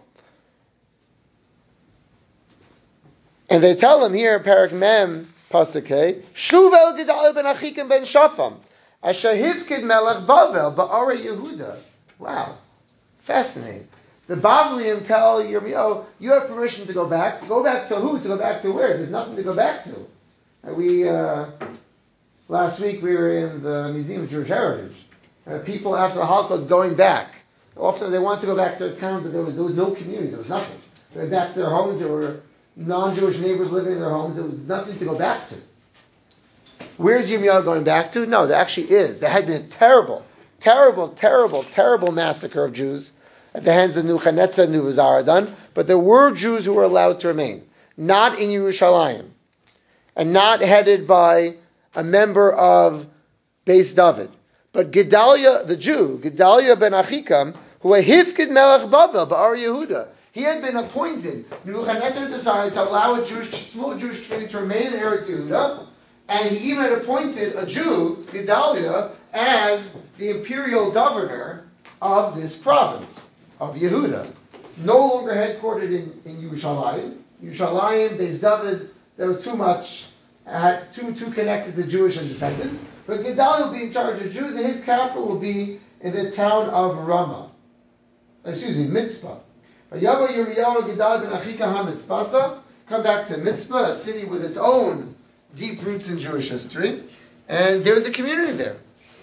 And they tell him here in Parak Mem, Pasuk Hey, Shuv el Gedalia ben Achikim ben Shafam, Asher hifkid melech Bavel ba'ara Yehuda. Wow, fascinating. The Bavliim tell Yirmiyahu, you have permission to go back. Go back to who? To go back to where? There's nothing to go back to. And we uh, last week we were in the Museum of Jewish Heritage. Uh, people after the Holocaust going back. Often they wanted to go back to their town, but there was there was no community. There was nothing. They went back to their homes. There were non-Jewish neighbors living in their homes. There was nothing to go back to. Where's Yirmiyahu going back to? No, there actually is. There had been a terrible, terrible, terrible, terrible massacre of Jews at the hands of Nebuchadnezzar and Nebuzaradan, but there were Jews who were allowed to remain, not in Yerushalayim, and not headed by a member of Beis David, but Gedalia, the Jew, Gedalia ben Achikam, who had hifkid melech Bavel ba'ar Yehuda. He had been appointed. Nebuchadnezzar decided to allow a Jewish, small Jewish community to remain in Eretz Yehuda, and he even had appointed a Jew, Gedalia, as the imperial governor of this province of Yehuda. No longer headquartered in, in Yerushalayim. Yerushalayim, Beis David, there was too much, had too, too connected to Jewish independence. But Gedalia will be in charge of Jews, and his capital will be in the town of Ramah. Excuse me, Mitzpah. Yava Yirmiyahu Gedalia ben Achika HaMitzpasa, come back to Mitzpah, a city with its own deep roots in Jewish history, and there was a community there.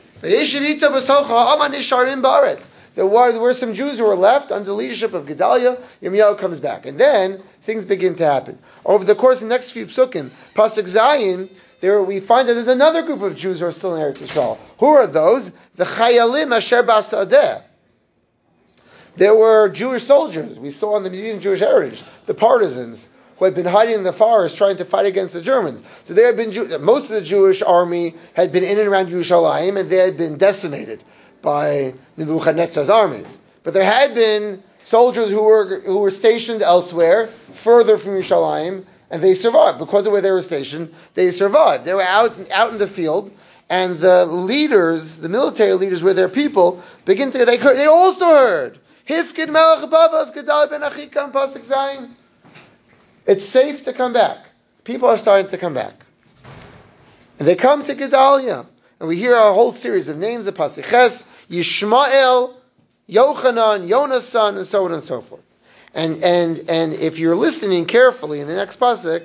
There were, there were some Jews who were left under the leadership of Gedalia. Yirmiyahu comes back, and then things begin to happen. Over the course of the next few psukim, Pasuk Zayin, there we find that there's another group of Jews who are still in Eretz Yisrael. Who are those? The Chayalim Asher Basadeh. There were Jewish soldiers. We saw in the Museum of Jewish Heritage, the partisans who had been hiding in the forest trying to fight against the Germans. So there had been Jew- most of the Jewish army had been in and around Yerushalayim, and they had been decimated by Nebuchadnezzar's armies. But there had been soldiers who were who were stationed elsewhere, further from Yerushalayim, and they survived. Because of where they were stationed, they survived. They were out out in the field, and the leaders, the military leaders with their people, begin to they heard, they also heard Hifkid Melech Bavel Gedalia ben Achikam Pasuk Zayin. It's safe to come back. People are starting to come back. And they come to Gedalia. And we hear a whole series of names, the Pasuk Ches, Yishmael, Yochanan, Yonasan, and so on and so forth. And and and if you're listening carefully in the next Pasuk,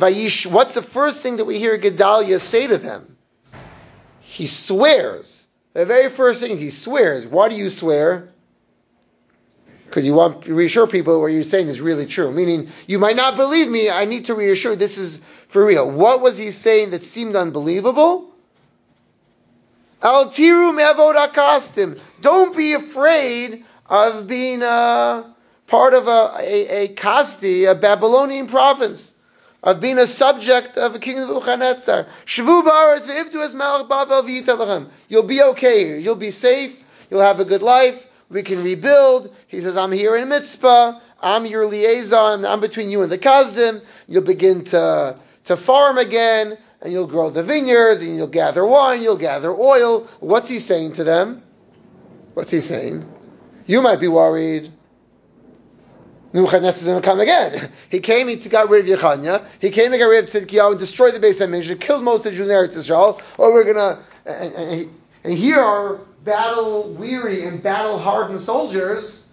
what's the first thing that we hear Gedalia say to them? He swears the very first thing is he swears. Why do you swear? Because you want to reassure people that what you're saying is really true. Meaning, you might not believe me, I need to reassure this is for real. What was he saying that seemed unbelievable? Al tiru me'avod akastim. Don't be afraid of being a part of a, a, a kasti, a Babylonian province, of being a subject of a king of Nebuchadnezzar. Shvu ba'aretz ve'ivdu es melech Bavel v'yita lachem. You'll be okay here. You'll be safe. You'll have a good life. We can rebuild. He says, I'm here in Mitzpah. I'm your liaison. I'm between you and the Kasdim. You'll begin to, to farm again, and you'll grow the vineyards, and you'll gather wine, you'll gather oil. What's he saying to them? What's he saying? You might be worried. Nebuchadnezzar is going to come again. He came, he got rid of Yechanya. He came and got rid of Tzidkiyahu and destroyed the Beis HaMikdash, killed most of the Jews in Eretz Yisrael. Or we're going to, and, and, and here are battle-weary and battle-hardened soldiers.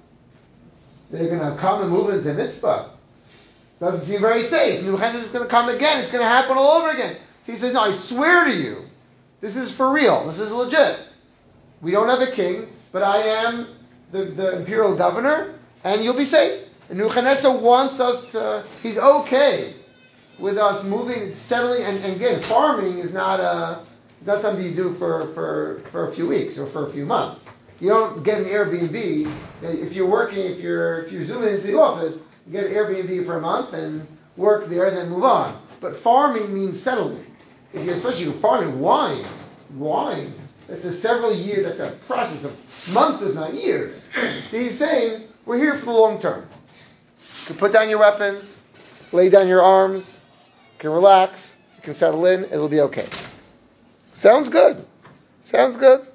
They're going to come and move into Mitzvah. Doesn't seem very safe. Nebuchadnezzar is going to come again. It's going to happen all over again. So he says, no, I swear to you, this is for real. This is legit. We don't have a king, but I am the, the imperial governor, and you'll be safe. And Nebuchadnezzar wants us to, he's okay with us moving, settling, and, and again, farming is not a, not something you do for, for, for a few weeks or for a few months. You don't get an Airbnb. If you're working, if you're if you're zooming into the office, you get an Airbnb for a month and work there and then move on. But farming means settling. If you're especially farming wine, wine, that's a several year, that's a process of months, if not years. So he's saying, we're here for the long term. You can put down your weapons, lay down your arms, you can relax, you can settle in, it'll be okay. Sounds good. Sounds good.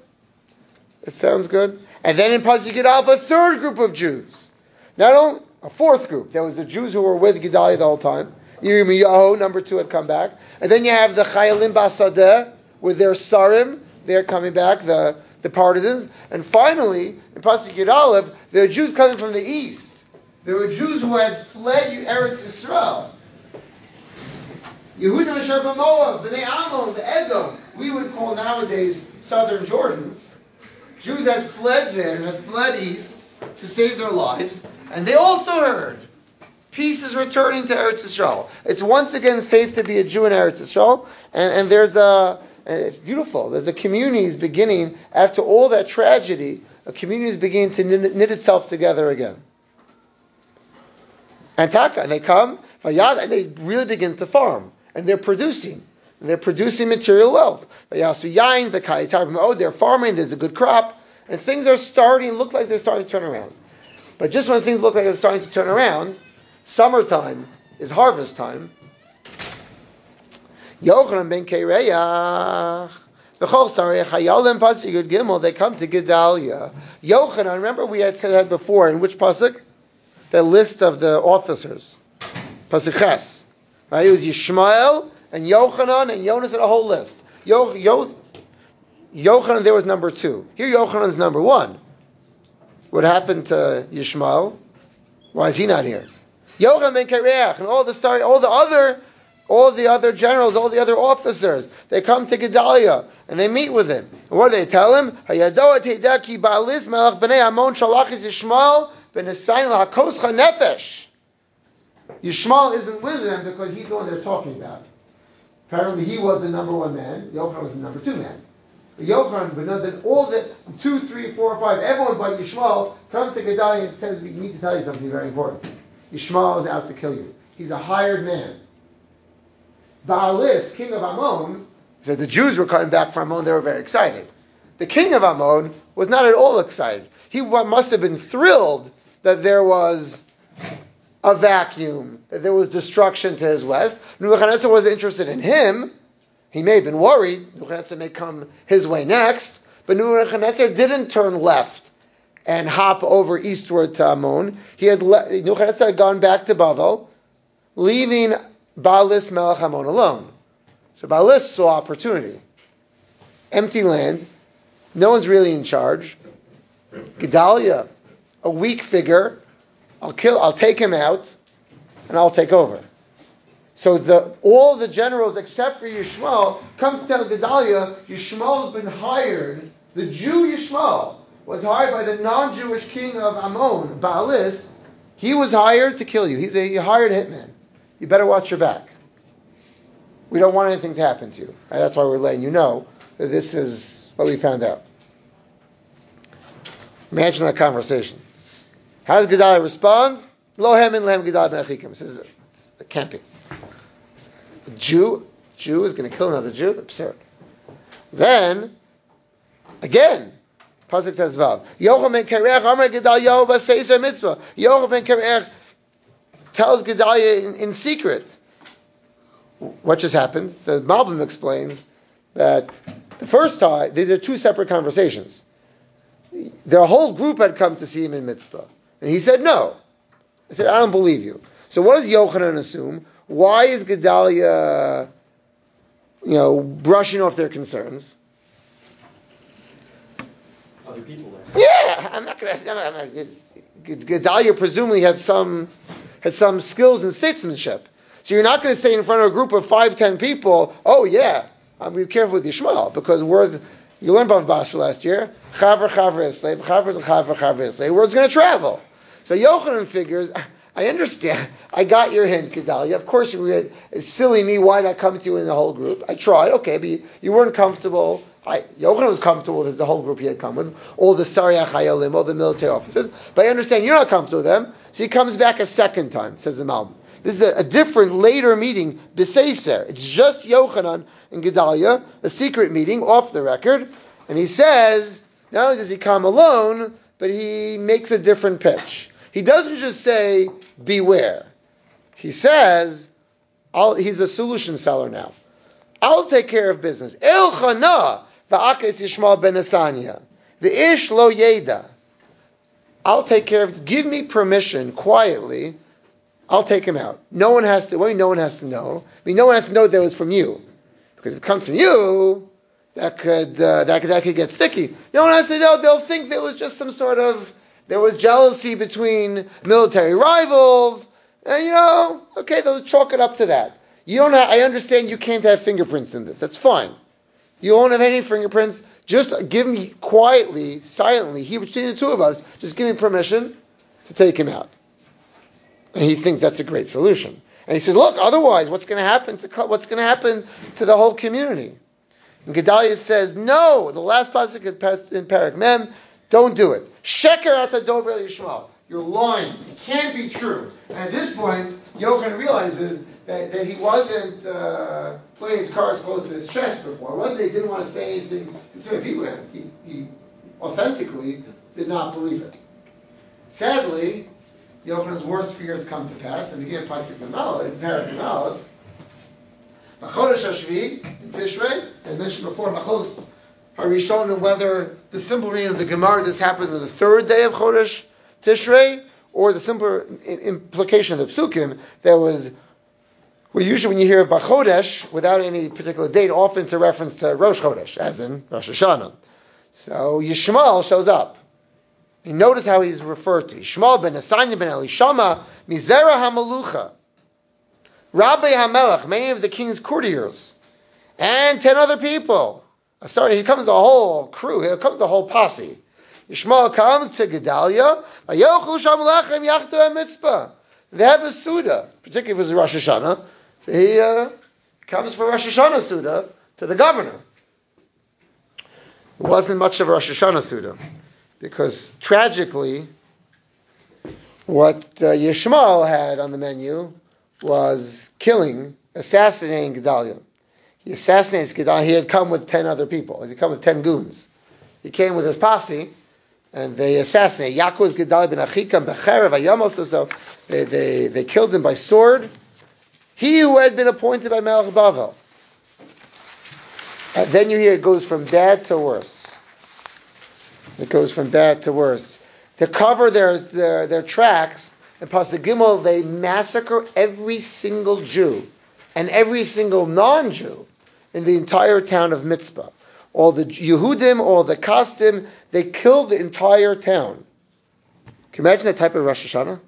It sounds good. And then in Pasuk Yud Aleph, a third group of Jews. Not only a fourth group. There was the Jews who were with Gedaliah the whole time. Yirmiyahu, number two, had come back. And then you have the Chayalim Basadeh with their Sarim. They're coming back, the, the partisans. And finally, in Pasuk Yud Aleph, there are Jews coming from the east. There were Jews who had fled Eretz Yisrael. Yehuda Mesher Moab, the Ammon, the Edom, we would call nowadays southern Jordan. Jews had fled there, had fled east to save their lives, and they also heard peace is returning to Eretz Yisrael. It's once again safe to be a Jew in Eretz Yisrael, and, and there's a, it's beautiful, there's a community is beginning, after all that tragedy, a community is beginning to knit, knit itself together again. And Taka, and they come, and they really begin to farm, and they're producing. And they're producing material wealth. Oh, they're farming, there's a good crop, and things are starting, look like they're starting to turn around. But just when things look like they're starting to turn around, summertime is harvest time. Yochanan ben Kareach, the Chol Chayalim Pasuk Yud Gimel, they come to Gedaliah. Yochanan, remember we had said before, in which Pasuk? The list of the officers. Pasuk Ches. Right? It was Yishmael, and Yochanan, and Jonas, and a whole list. Yo, Yo, Yochanan there was number two. Here Yochanan's number one. What happened to Yishmael? Why is he not here? Yochanan ben Kareach, and all the sorry, all the other, all the other generals, all the other officers, they come to Gedaliah and they meet with him. And what do they tell him? Hayadoa teideh ki ba'alis melech bnei Amon shalachis Yishmael ben Esayin lahakoscha nefesh. Yishmael isn't with them because he's the one they're talking about. Apparently he was the number one man. Yochanan was the number two man. But Yochanan, but no, then all the two, three, four, five, everyone but Yishmael come to Gedaliah and says, we need to tell you something very important. Yishmael is out to kill you. He's a hired man. Baalis, king of Ammon, so the Jews were coming back from Ammon, they were very excited. The king of Ammon was not at all excited. He must have been thrilled that there was a vacuum, that there was destruction to his west. Nebuchadnezzar wasn't interested in him. He may have been worried. Nebuchadnezzar may come his way next. But Nebuchadnezzar didn't turn left and hop over eastward to Ammon. He had le- Nebuchadnezzar had gone back to Bavel, leaving Baalis Melech Ammon alone. So Baalis saw opportunity. Empty land. No one's really in charge. Gedaliah, a weak figure. I'll kill. I'll take him out, and I'll take over. So the all the generals except for Yishmael come to tell Gedaliah, Yishmael has been hired The Jew Yishmael was hired by the non-Jewish king of Ammon, Baalis. He was hired to kill you. He's a hired hitman. You better watch your back. We don't want anything to happen to you. And that's why we're letting you know that this is what we found out. Imagine that conversation. How does Gedaliah respond? Lo hemin lehem Gedaliah ben Achikim. This is it's a camping. A Jew, Jew is going to kill another Jew? Absurd. Then, again, Pasuk says Vav. Yochel ben Kareach Amar Gedaliah b'Seiser Mitzvah. Yochel ben Kareach tells Gedaliah in, in secret. What just happened? So Malbim explains that the first time, these are two separate conversations. The whole group had come to see him in Mitzvah. And he said no. He said, I don't believe you. So what does Yochanan assume? Why is Gedaliah, you know, brushing off their concerns? Other people there. Yeah, I'm not going to. Gedaliah presumably had some had some skills in statesmanship. So you're not going to say in front of a group of five, ten people, oh yeah, I'm be careful with Yishmael, because words, you learned about Basra last year, Chaver, Chaver, Islay, Chaver, Chaver, Chaver, Islay, word's going to travel. So Yochanan figures, I understand, I got your hint, Gedaliah. Of course you had, it's silly me, why not come to you in the whole group? I tried, okay, but you, you weren't comfortable. I, Yochanan was comfortable with the whole group he had come with, all the Sariyach Hayalim, all the military officers, but I understand you're not comfortable with them, so he comes back a second time, says the Malbim. This is a, a different later meeting, B'Seiser. It's just Yochanan and Gedaliah, a secret meeting, off the record, and he says, not only does he come alone, but he makes a different pitch. He doesn't just say, beware. He says, I'll, he's a solution seller now. I'll take care of business. Elchana va'akes Yishmael ben Asanya. The ish lo yeda. I'll take care of, give me permission, quietly, I'll take him out. No one has to, well, no one has to know. I mean, no one has to know that it was from you. Because if it comes from you, that could, uh, that could, that could get sticky. No one has to know. They'll think there was just some sort of, there was jealousy between military rivals. And, you know, okay, they'll chalk it up to that. You don't have, I understand you can't have fingerprints in this. That's fine. You won't have any fingerprints. Just give me quietly, silently, here between the two of us, just give me permission to take him out. And he thinks that's a great solution. And he said, look, otherwise, what's going to happen to what's going to happen to the whole community? And Gedaliah says, no, the last pasuk in Parak Mem, don't do it. Sheker ata dover Yishmael. You're lying. It can't be true. And at this point, Yochanan realizes that, that he wasn't uh, putting his cards close to his chest before. It wasn't that he didn't want to say anything to people. He, he authentically did not believe it. Sadly, Yochanan's worst fears come to pass, and begin Pasuk Memal, in Parak Memal, Machodesh Hashvi, in Tishrei, and mentioned before, Machos Harishon, and whether the simple reading of the Gemara, this happens on the third day of Chodesh Tishrei, or the simple implication of the Psukim, that was, well, usually when you hear Bachodesh, without any particular date, often it's a reference to Rosh Chodesh, as in Rosh Hashanah. So Yishmael shows up. You notice how he's referred to. Yishmael ben Asanya ben Elishama, Mizera HaMalucha, Rabbi HaMelech, many of the king's courtiers, and ten other people. Sorry, here comes a whole crew, here comes a whole posse. Yishmael comes to Gedaliah, Vayochlu Sham Lechem Yachdu HaMitzpah. They have a Suda, particularly if it was Rosh Hashanah. So he uh, comes for Rosh Hashanah Suda to the governor. It wasn't much of a Rosh Hashanah Suda. Because tragically, what uh, Yishmael had on the menu was killing, assassinating Gedaliah. He assassinates Gedaliah. He had come with ten other people. He had come with ten goons. He came with his posse, and they assassinated. Yaakov Gedaliah ben Achikam becherev ayamos. So they, they they killed him by sword. He who had been appointed by Melech Bavel. And then you hear it goes from bad to worse. It goes from bad to worse. To cover their their, their tracks, in Pasuk Gimel, they massacre every single Jew and every single non-Jew in the entire town of Mitzpah. All the Yehudim, all the Kasdim, they killed the entire town. Can you imagine that type of Rosh Hashanah?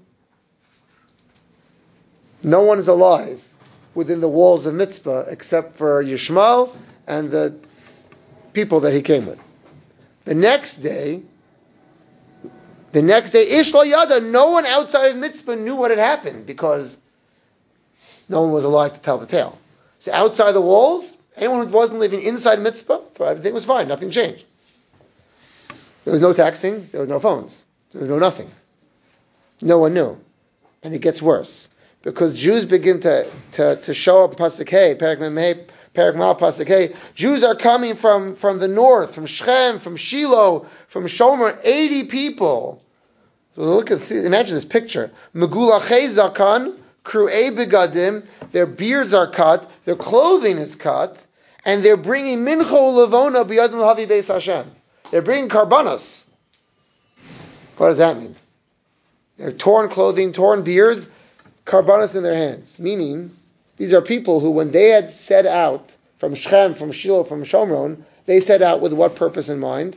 No one is alive within the walls of Mitzpah except for Yishmael and the people that he came with. The next day, the next day, Ish lo yada, no one outside of Mitzpah knew what had happened because no one was alive to tell the tale. So outside the walls, anyone who wasn't living inside Mitzpah, everything was fine, nothing changed. There was no texting, there was no phones, there was no nothing. No one knew. And it gets worse. Because Jews begin to, to, to show up in Pasuk Hey, Perek Mem Hey, Perek Mal Pasuk Hey. Jews are coming from, from the north, from Shechem, from Shiloh, from Shomer, eighty people. So look at, see, imagine this picture. Megulachei Zakan, Kru'ei Begadim, their beards are cut, their clothing is cut, and they're bringing Mincha Levona Biyadim L'Havi Beis Hashem. They're bringing karbanos. What does that mean? They're torn clothing, torn beards, karbanos in their hands. Meaning, these are people who, when they had set out from Shechem, from Shiloh, from Shomron, they set out with what purpose in mind?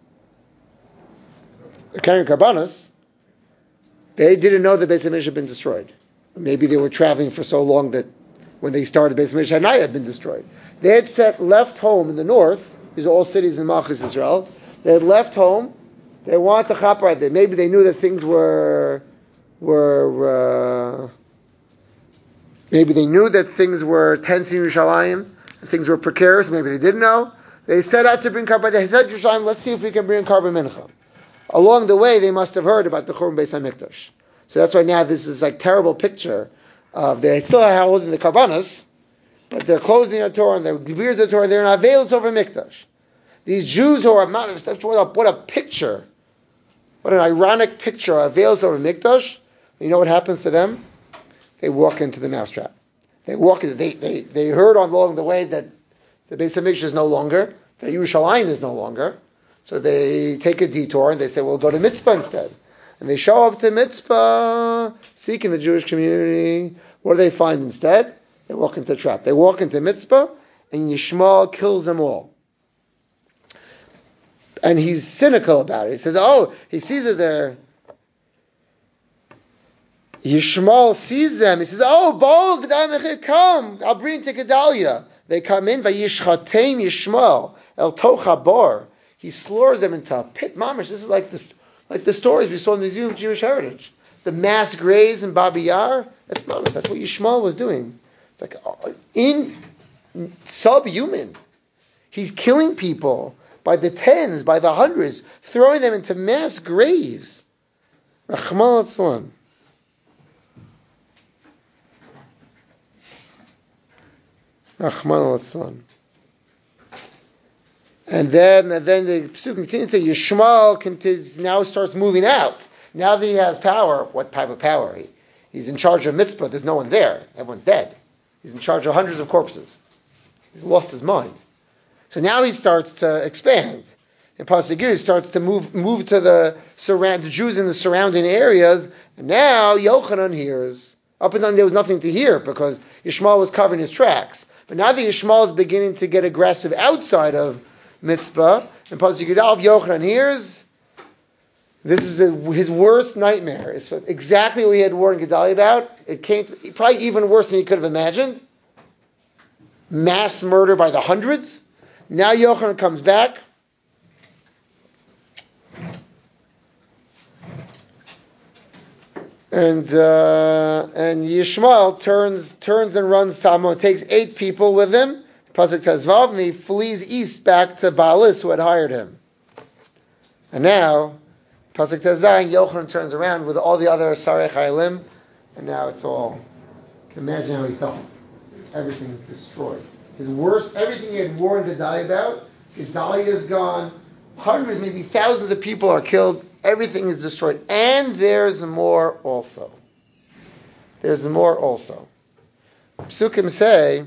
They're carrying karbanos. They didn't know the Beis Hamikdash had been destroyed. Maybe they were traveling for so long that when they started, Beis Hamikdash had not yet been destroyed. They had set left home in the north. These are all cities in Malchus Israel. They had left home. They wanted to chapar. Maybe they knew that things were were. Uh, maybe they knew that things were tense in Yerushalayim. Things were precarious. Maybe they didn't know. They set out to bring karban. They said, Yerushalayim, let's see if we can bring karban mincha. Along the way, they must have heard about the Churban Beis Hamikdash. So that's why now this is like terrible picture of they still are holding the karbanos, but their clothing are torn, their beards are torn, they're not veiled over Mikdash. These Jews who are modest, what a, what a picture, what an ironic picture of veils over Mikdash. You know what happens to them? They walk into the mousetrap. They walk into, they, they, they heard on along the way that the Beis Hamikdash is no longer, that Yerushalayim is no longer. So they take a detour and they say, we'll go to Mitzpah instead. And they show up to Mitzpah, seeking the Jewish community. What do they find instead? They walk into a trap. They walk into Mitzpah, and Yishmael kills them all. And he's cynical about it. He says, oh, he sees it there. Yishmael sees them. He says, oh, Baal, Gedaliah, come. I'll bring you to Gedaliah. They come in, Vayishchatein Yishmael, El Toch Bar. He slaughters them into a pit. Mamish, this is like the, like the stories we saw in the Museum of Jewish Heritage. The mass graves in Babi Yar. That's Mamish. That's what Yishmael was doing. It's like in subhuman. He's killing people by the tens, by the hundreds, throwing them into mass graves. Rachmana litzlan. Rachmana litzlan. And then, and then the Psukim continues to say, Yishmael continues, now starts moving out. Now that he has power, what type of power? He, he's in charge of Mitzpah. There's no one there. Everyone's dead. He's in charge of hundreds of corpses. He's lost his mind. So now he starts to expand. And Pasuk he starts to move move to the surround the Jews in the surrounding areas. And now Yochanan hears. Up and down there was nothing to hear because Yishmael was covering his tracks. But now that Yishmael is beginning to get aggressive outside of Mitzpah, and Pasuk Yudalv Yochanan hears, this is a, his worst nightmare. It's exactly what he had warned Gedaliah about. It came to, probably even worse than he could have imagined. Mass murder by the hundreds. Now Yochanan comes back. And uh, and Yishmael turns turns and runs to Ammon. Takes eight people with him. Pasuk Tezvav, and he flees east back to Baalis, who had hired him. And now, Pasuk Tezayin, Yochanan turns around with all the other Sarei Chayalim, and now it's all. You can imagine how he felt. Everything destroyed. His worst, everything he had warned Gedaliah about, Gedaliah is gone. Hundreds, maybe thousands of people are killed. Everything is destroyed. And there's more also. There's more also. Psukim say,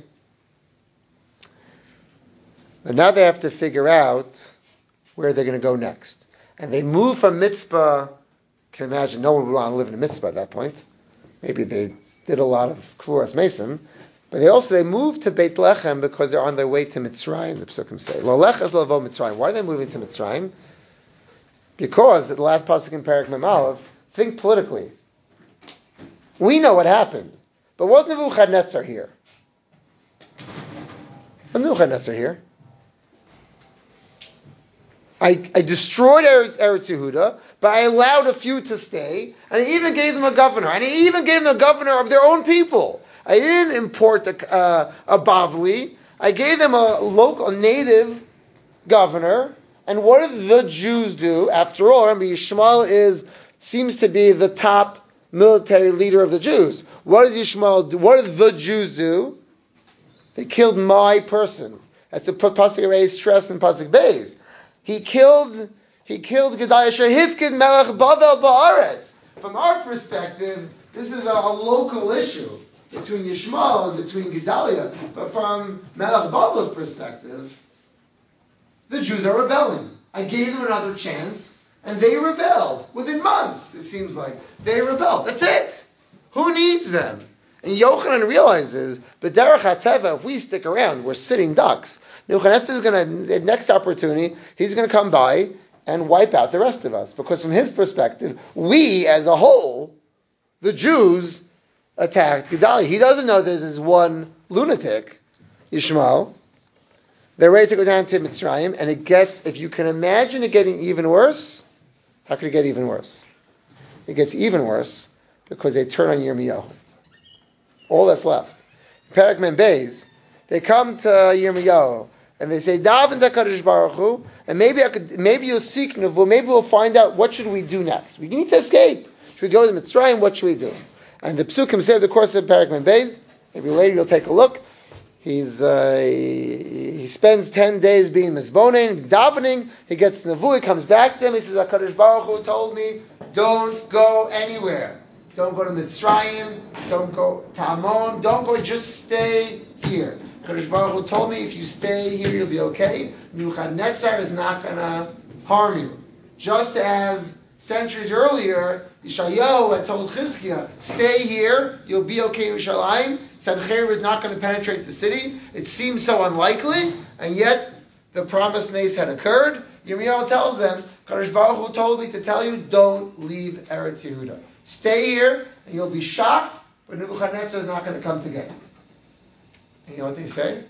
but now they have to figure out where they're going to go next. And they move from Mitzpah. You can imagine no one would want to live in a Mitzpah at that point. Maybe they did a lot of Kfuras Mason. But they also, they moved to Beit Lechem because they're on their way to Mitzrayim, the Psukim say. Lo lechas lo vo Mitzrayim. Why are they moving to Mitzrayim? Because, at the last pasuk in Perek Mem Aleph, think politically. We know what happened. But was Nebuchadnezzar here? Was Nebuchadnezzar here? I, I destroyed Eretz, Eretz Yehuda, but I allowed a few to stay, and I even gave them a governor, and I even gave them a governor of their own people. I didn't import a, uh, a Bavli. I gave them a local, a native governor. And what did the Jews do? After all, remember, Yishmael is seems to be the top military leader of the Jews. What does Yishmael do? What did the Jews do? They killed my person. That's the Pasuk Reis stress in Pasuk Beis. He killed, he killed Gedaliah Shehifkid Melech Bavel Ba'aretz. From our perspective, this is a, a local issue between Yishmael and between Gedaliah. But from Melech Bavel's perspective, the Jews are rebelling. I gave them another chance, and they rebelled. Within months, it seems like. They rebelled. That's it. Who needs them? And Yochanan realizes, but Derech HaTeva, if we stick around, we're sitting ducks. Nebuchadnezzar is going to, the next opportunity, he's going to come by and wipe out the rest of us. Because from his perspective, we as a whole, the Jews, attacked Gedaliah. He doesn't know this is one lunatic, Yishmael. They're ready to go down to Mitzrayim, and it gets, if you can imagine it getting even worse, how could it get even worse? It gets even worse because they turn on Yirmiyahu. All that's left. Perek Mem Beis, they come to Yirmiyahu and they say, "Daven HaKadosh Baruch Hu, and maybe I could, maybe you'll seek Nevuah, maybe we'll find out what should we do next. We need to escape. Should we go to Mitzrayim? What should we do?" And the Psukim say, of the course of Perek Mem Beis, maybe later you'll take a look. He's uh, he, he spends ten days being Mizbonin, davening. He gets Nevuah, he comes back to him. He says, "HaKadosh Baruch Hu told me, don't go anywhere. Don't go to Mitzrayim. Don't go to Ammon. Don't go. Just stay here. HaKadosh Baruch Hu told me, if you stay here, you'll be okay. Nebuchadnezzar is not going to harm you." Just as centuries earlier, Yeshayahu had told Chizkiah, "Stay here. You'll be okay in Yerushalayim. Sancherib is not going to penetrate the city." It seems so unlikely, and yet the promised nace had occurred. Yirmiyahu tells them, "Kadosh Baruch Hu told me to tell you, don't leave Eretz Yehuda. Stay here, and you'll be shocked, but Nebuchadnezzar is not going to come to get you." And you know what they say?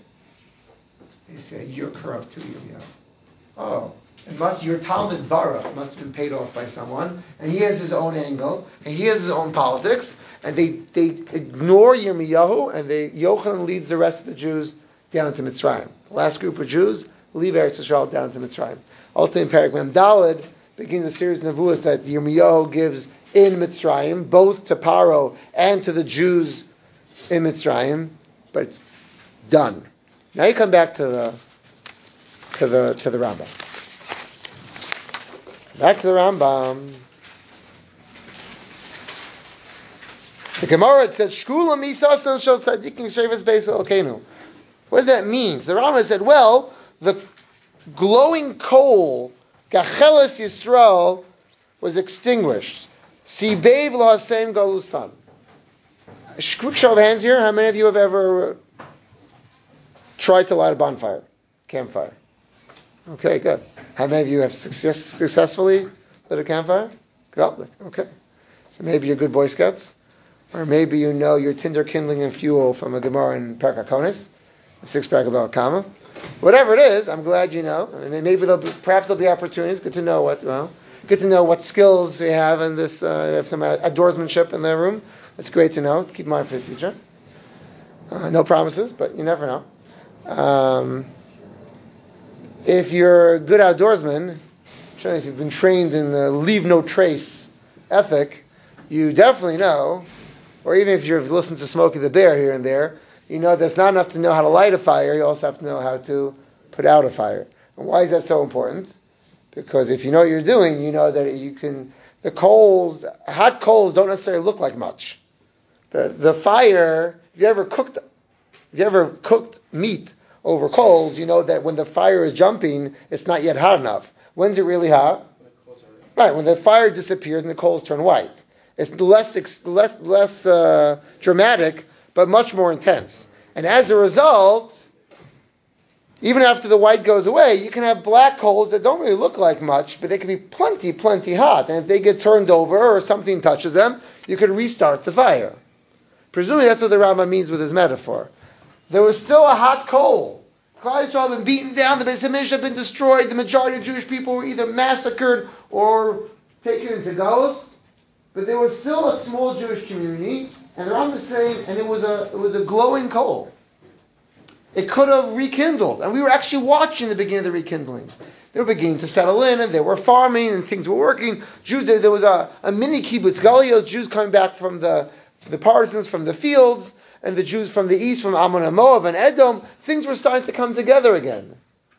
They say, "You're corrupt too, Yirmiyahu." Oh, it must, your Talmud Baruch must have been paid off by someone, and he has his own angle, and he has his own politics, and they, they ignore Yirmiyahu, and they, Yochanan leads the rest of the Jews down to Mitzrayim. The last group of Jews leave Eretz Yisrael down to Mitzrayim. Ultimately, in Perek Mem Daled begins a series of nevuahs that Yirmiyahu gives in Mitzrayim, both to Paro and to the Jews in Mitzrayim, but it's done. Now you come back to the to the to the Rambam. Back to the Rambam. The Gemara said, "Shkula misasan shel tzadikim shevas beis Elokeinu." What does that mean? So the Rambam said, well, the glowing coal, Gacheles Yisrael, was extinguished. Sibev lahasem galusan. Quick show of hands here. How many of you have ever tried to light a bonfire, campfire? Okay, good. How many of you have success, successfully lit a campfire? Good. Okay. So maybe you're good Boy Scouts, or maybe you know your tinder kindling and fuel from a Gemara in Perek HaKonis, a six pack of Kama. Whatever it is, I'm glad you know. I mean, maybe there'll be, perhaps there'll be opportunities. Good to know what well, good to know what skills we have in this. Uh, we have some outdoorsmanship in the room. That's great to know. Keep in mind for the future. Uh, no promises, but you never know. Um, if you're a good outdoorsman, certainly if you've been trained in the leave no trace ethic, you definitely know, or even if you've listened to Smokey the Bear here and there, you know that's not enough to know how to light a fire, you also have to know how to put out a fire. And why is that so important? Because if you know what you're doing, you know that you can, the coals, hot coals don't necessarily look like much. The the fire, if you ever cooked, if you ever cooked meat over coals, you know that when the fire is jumping, it's not yet hot enough. When's it really hot? Right, when the fire disappears and the coals turn white. It's less less less uh, dramatic, but much more intense. And as a result, even after the white goes away, you can have black coals that don't really look like much, but they can be plenty, plenty hot. And if they get turned over or something touches them, you can restart the fire. Presumably that's what the Rambam means with his metaphor. There was still a hot coal Klal Yisrael had been beaten down, the Beis Hamikdash had been destroyed, the majority of Jewish people were either massacred or taken into galus, but there was still a small Jewish community, and the Rambam is saying, and it was a it was a glowing coal. It could have rekindled, and we were actually watching the beginning of the rekindling. They were beginning to settle in, and they were farming, and things were working. Jews, there, there was a, a mini kibbutz Galios, Jews coming back from the the partisans from the fields, and the Jews from the east, from Ammon and Moab and Edom. Things were starting to come together again.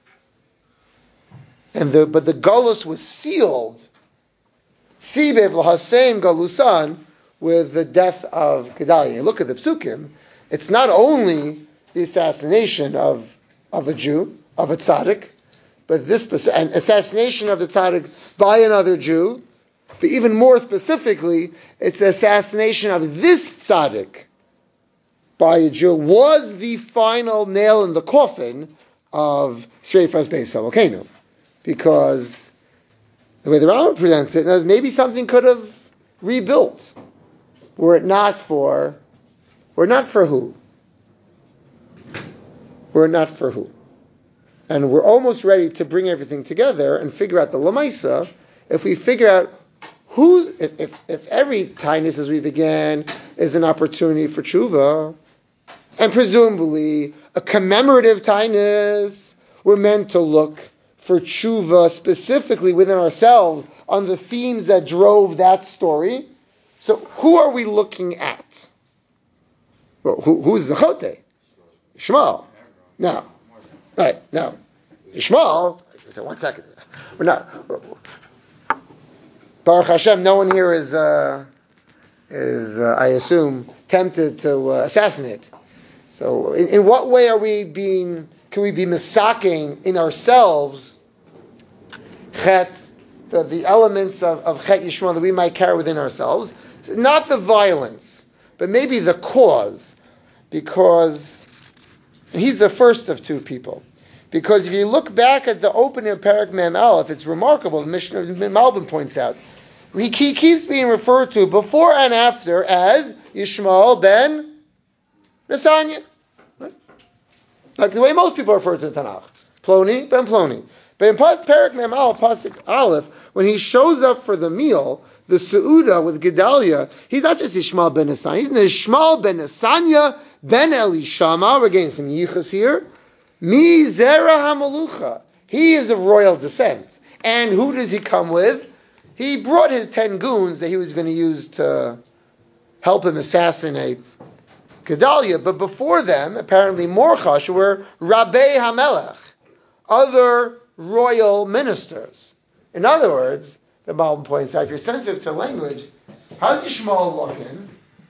And the but the Galus was sealed, Sibev l'Haseim Galusan, with the death of Gedaliah. You look at the Psukim, it's not only the assassination of, of a Jew, of a tzaddik, but this an assassination of the tzaddik by another Jew, but even more specifically, it's the assassination of this tzaddik by a Jew was the final nail in the coffin of Sreifas Beis HaElokeinu. Because the way the Rambam presents it is maybe something could have rebuilt were it not for, were it not for who? Were it not for who? And we're almost ready to bring everything together and figure out the Lamaisa if we figure out who, if, if, if every tinus as we began is an opportunity for tshuva, and presumably a commemorative tinus, we're meant to look for tshuva specifically within ourselves on the themes that drove that story. So who are we looking at? Well, who, who's the Chote? Shmuel. Now, right, now, Shmuel, one second. We're not, Baruch Hashem, no one here is, uh, is uh, I assume, tempted to uh, assassinate. So in, in what way are we being, can we be misaking in ourselves chet, the, the elements of, of chet Yishmael that we might carry within ourselves? So not the violence, but maybe the cause, because and he's the first of two people. Because if you look back at the opening of Parak Mem Aleph, it's remarkable. The Mishnah Malbim points out he, he keeps being referred to before and after as Yishmael ben Nesanya. Right? Like the way most people refer to the Tanakh. Ploni ben Ploni. But in Parak Mem Aleph, Pasuk Aleph, when he shows up for the meal, the Seuda with Gedaliah, he's not just Yishmael ben Nesanya, he's Yishmael ben Nesanya ben Elishama. We're getting some yichus here. Mi Zera HaMalucha. He is of royal descent. And who does he come with? He brought his ten goons that he was going to use to help him assassinate Gedaliah. But before them, apparently Morchash were Rabbei HaMelech, other royal ministers. In other words, the Malbim points out, if you're sensitive to language, how does Yishmael walk in?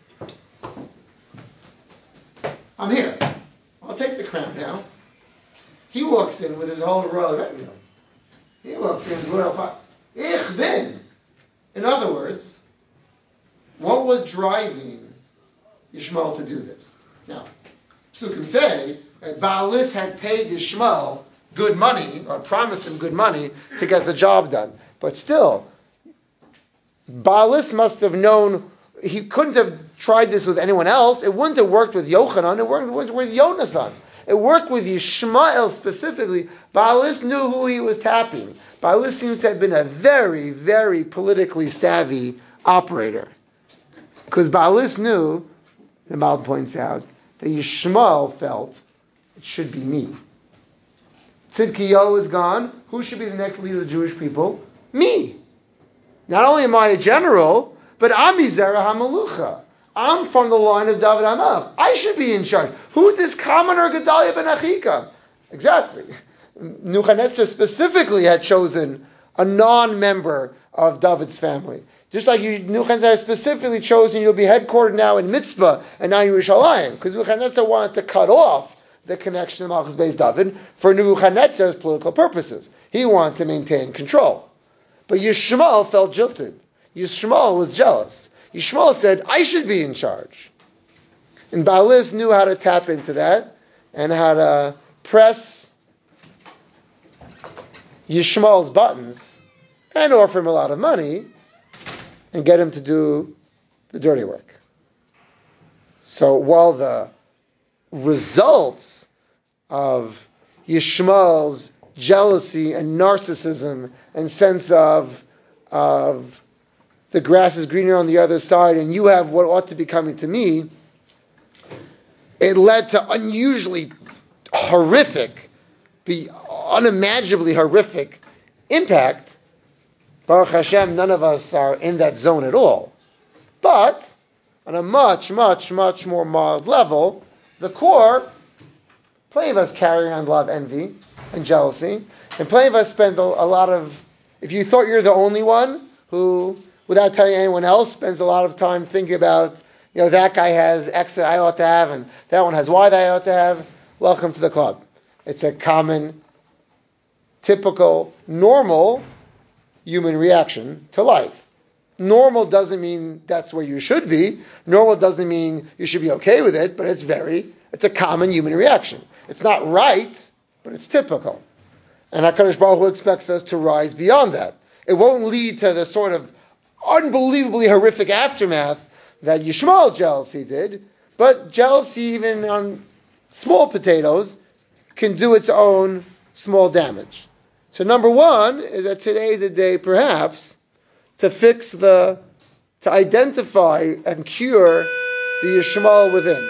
I'm here. I'll take the crown now. He walks in with his whole royal retinue. He walks in with royal power. Ich bin. In other words, what was driving Yishmael to do this? Now, Psukim say that Baalis had paid Yishmael good money, or promised him good money to get the job done. But still, Baalis must have known, he couldn't have tried this with anyone else. It wouldn't have worked with Yochanan, it worked with Yonasan. It worked with Yishmael specifically. Baalis knew who he was tapping. Baalis seems to have been a very, very politically savvy operator. Because Baalis knew, the Mal points out, that Yishmael felt, it should be me. Tzidkiyahu is gone. Who should be the next leader of the Jewish people? Me. Not only am I a general, but I'm Zera HaMalucha. I'm from the line of David HaMelech. I should be in charge. Who is this commoner Gedaliah ben Achikam? Exactly. Nebuchadnezzar specifically had chosen a non-member of David's family. Just like you, Nebuchadnezzar specifically chosen, you'll be headquartered now in Mitzvah and now in Yerushalayim, because Nebuchadnezzar wanted to cut off the connection to Malchus Beis David for Nebuchadnezzar's political purposes. He wanted to maintain control. But Yishmael felt jilted. Yishmael was jealous. Yishmael said, I should be in charge. And Baalis knew how to tap into that and how to press Yishmael's buttons and offer him a lot of money and get him to do the dirty work. So while the results of Yishmael's jealousy and narcissism and sense of, of the grass is greener on the other side and you have what ought to be coming to me, it led to unusually horrific, be unimaginably horrific impact. Baruch Hashem, none of us are in that zone at all. But on a much, much, much more mild level, the core, plenty of us carry on love, envy, and jealousy, and plenty of us spend a, a lot of, if you thought you're the only one who, without telling anyone else, spends a lot of time thinking about, you know, that guy has X that I ought to have, and that one has Y that I ought to have, welcome to the club. It's a common, typical, normal human reaction to life. Normal doesn't mean that's where you should be. Normal doesn't mean you should be okay with it, but it's very, it's a common human reaction. It's not right, but it's typical. And HaKadosh Baruch Hu expects us to rise beyond that. It won't lead to the sort of unbelievably horrific aftermath that Yishmael's jealousy did, but jealousy even on small potatoes can do its own small damage. So number one is that today is a day perhaps to fix the, to identify and cure the Yishmael within.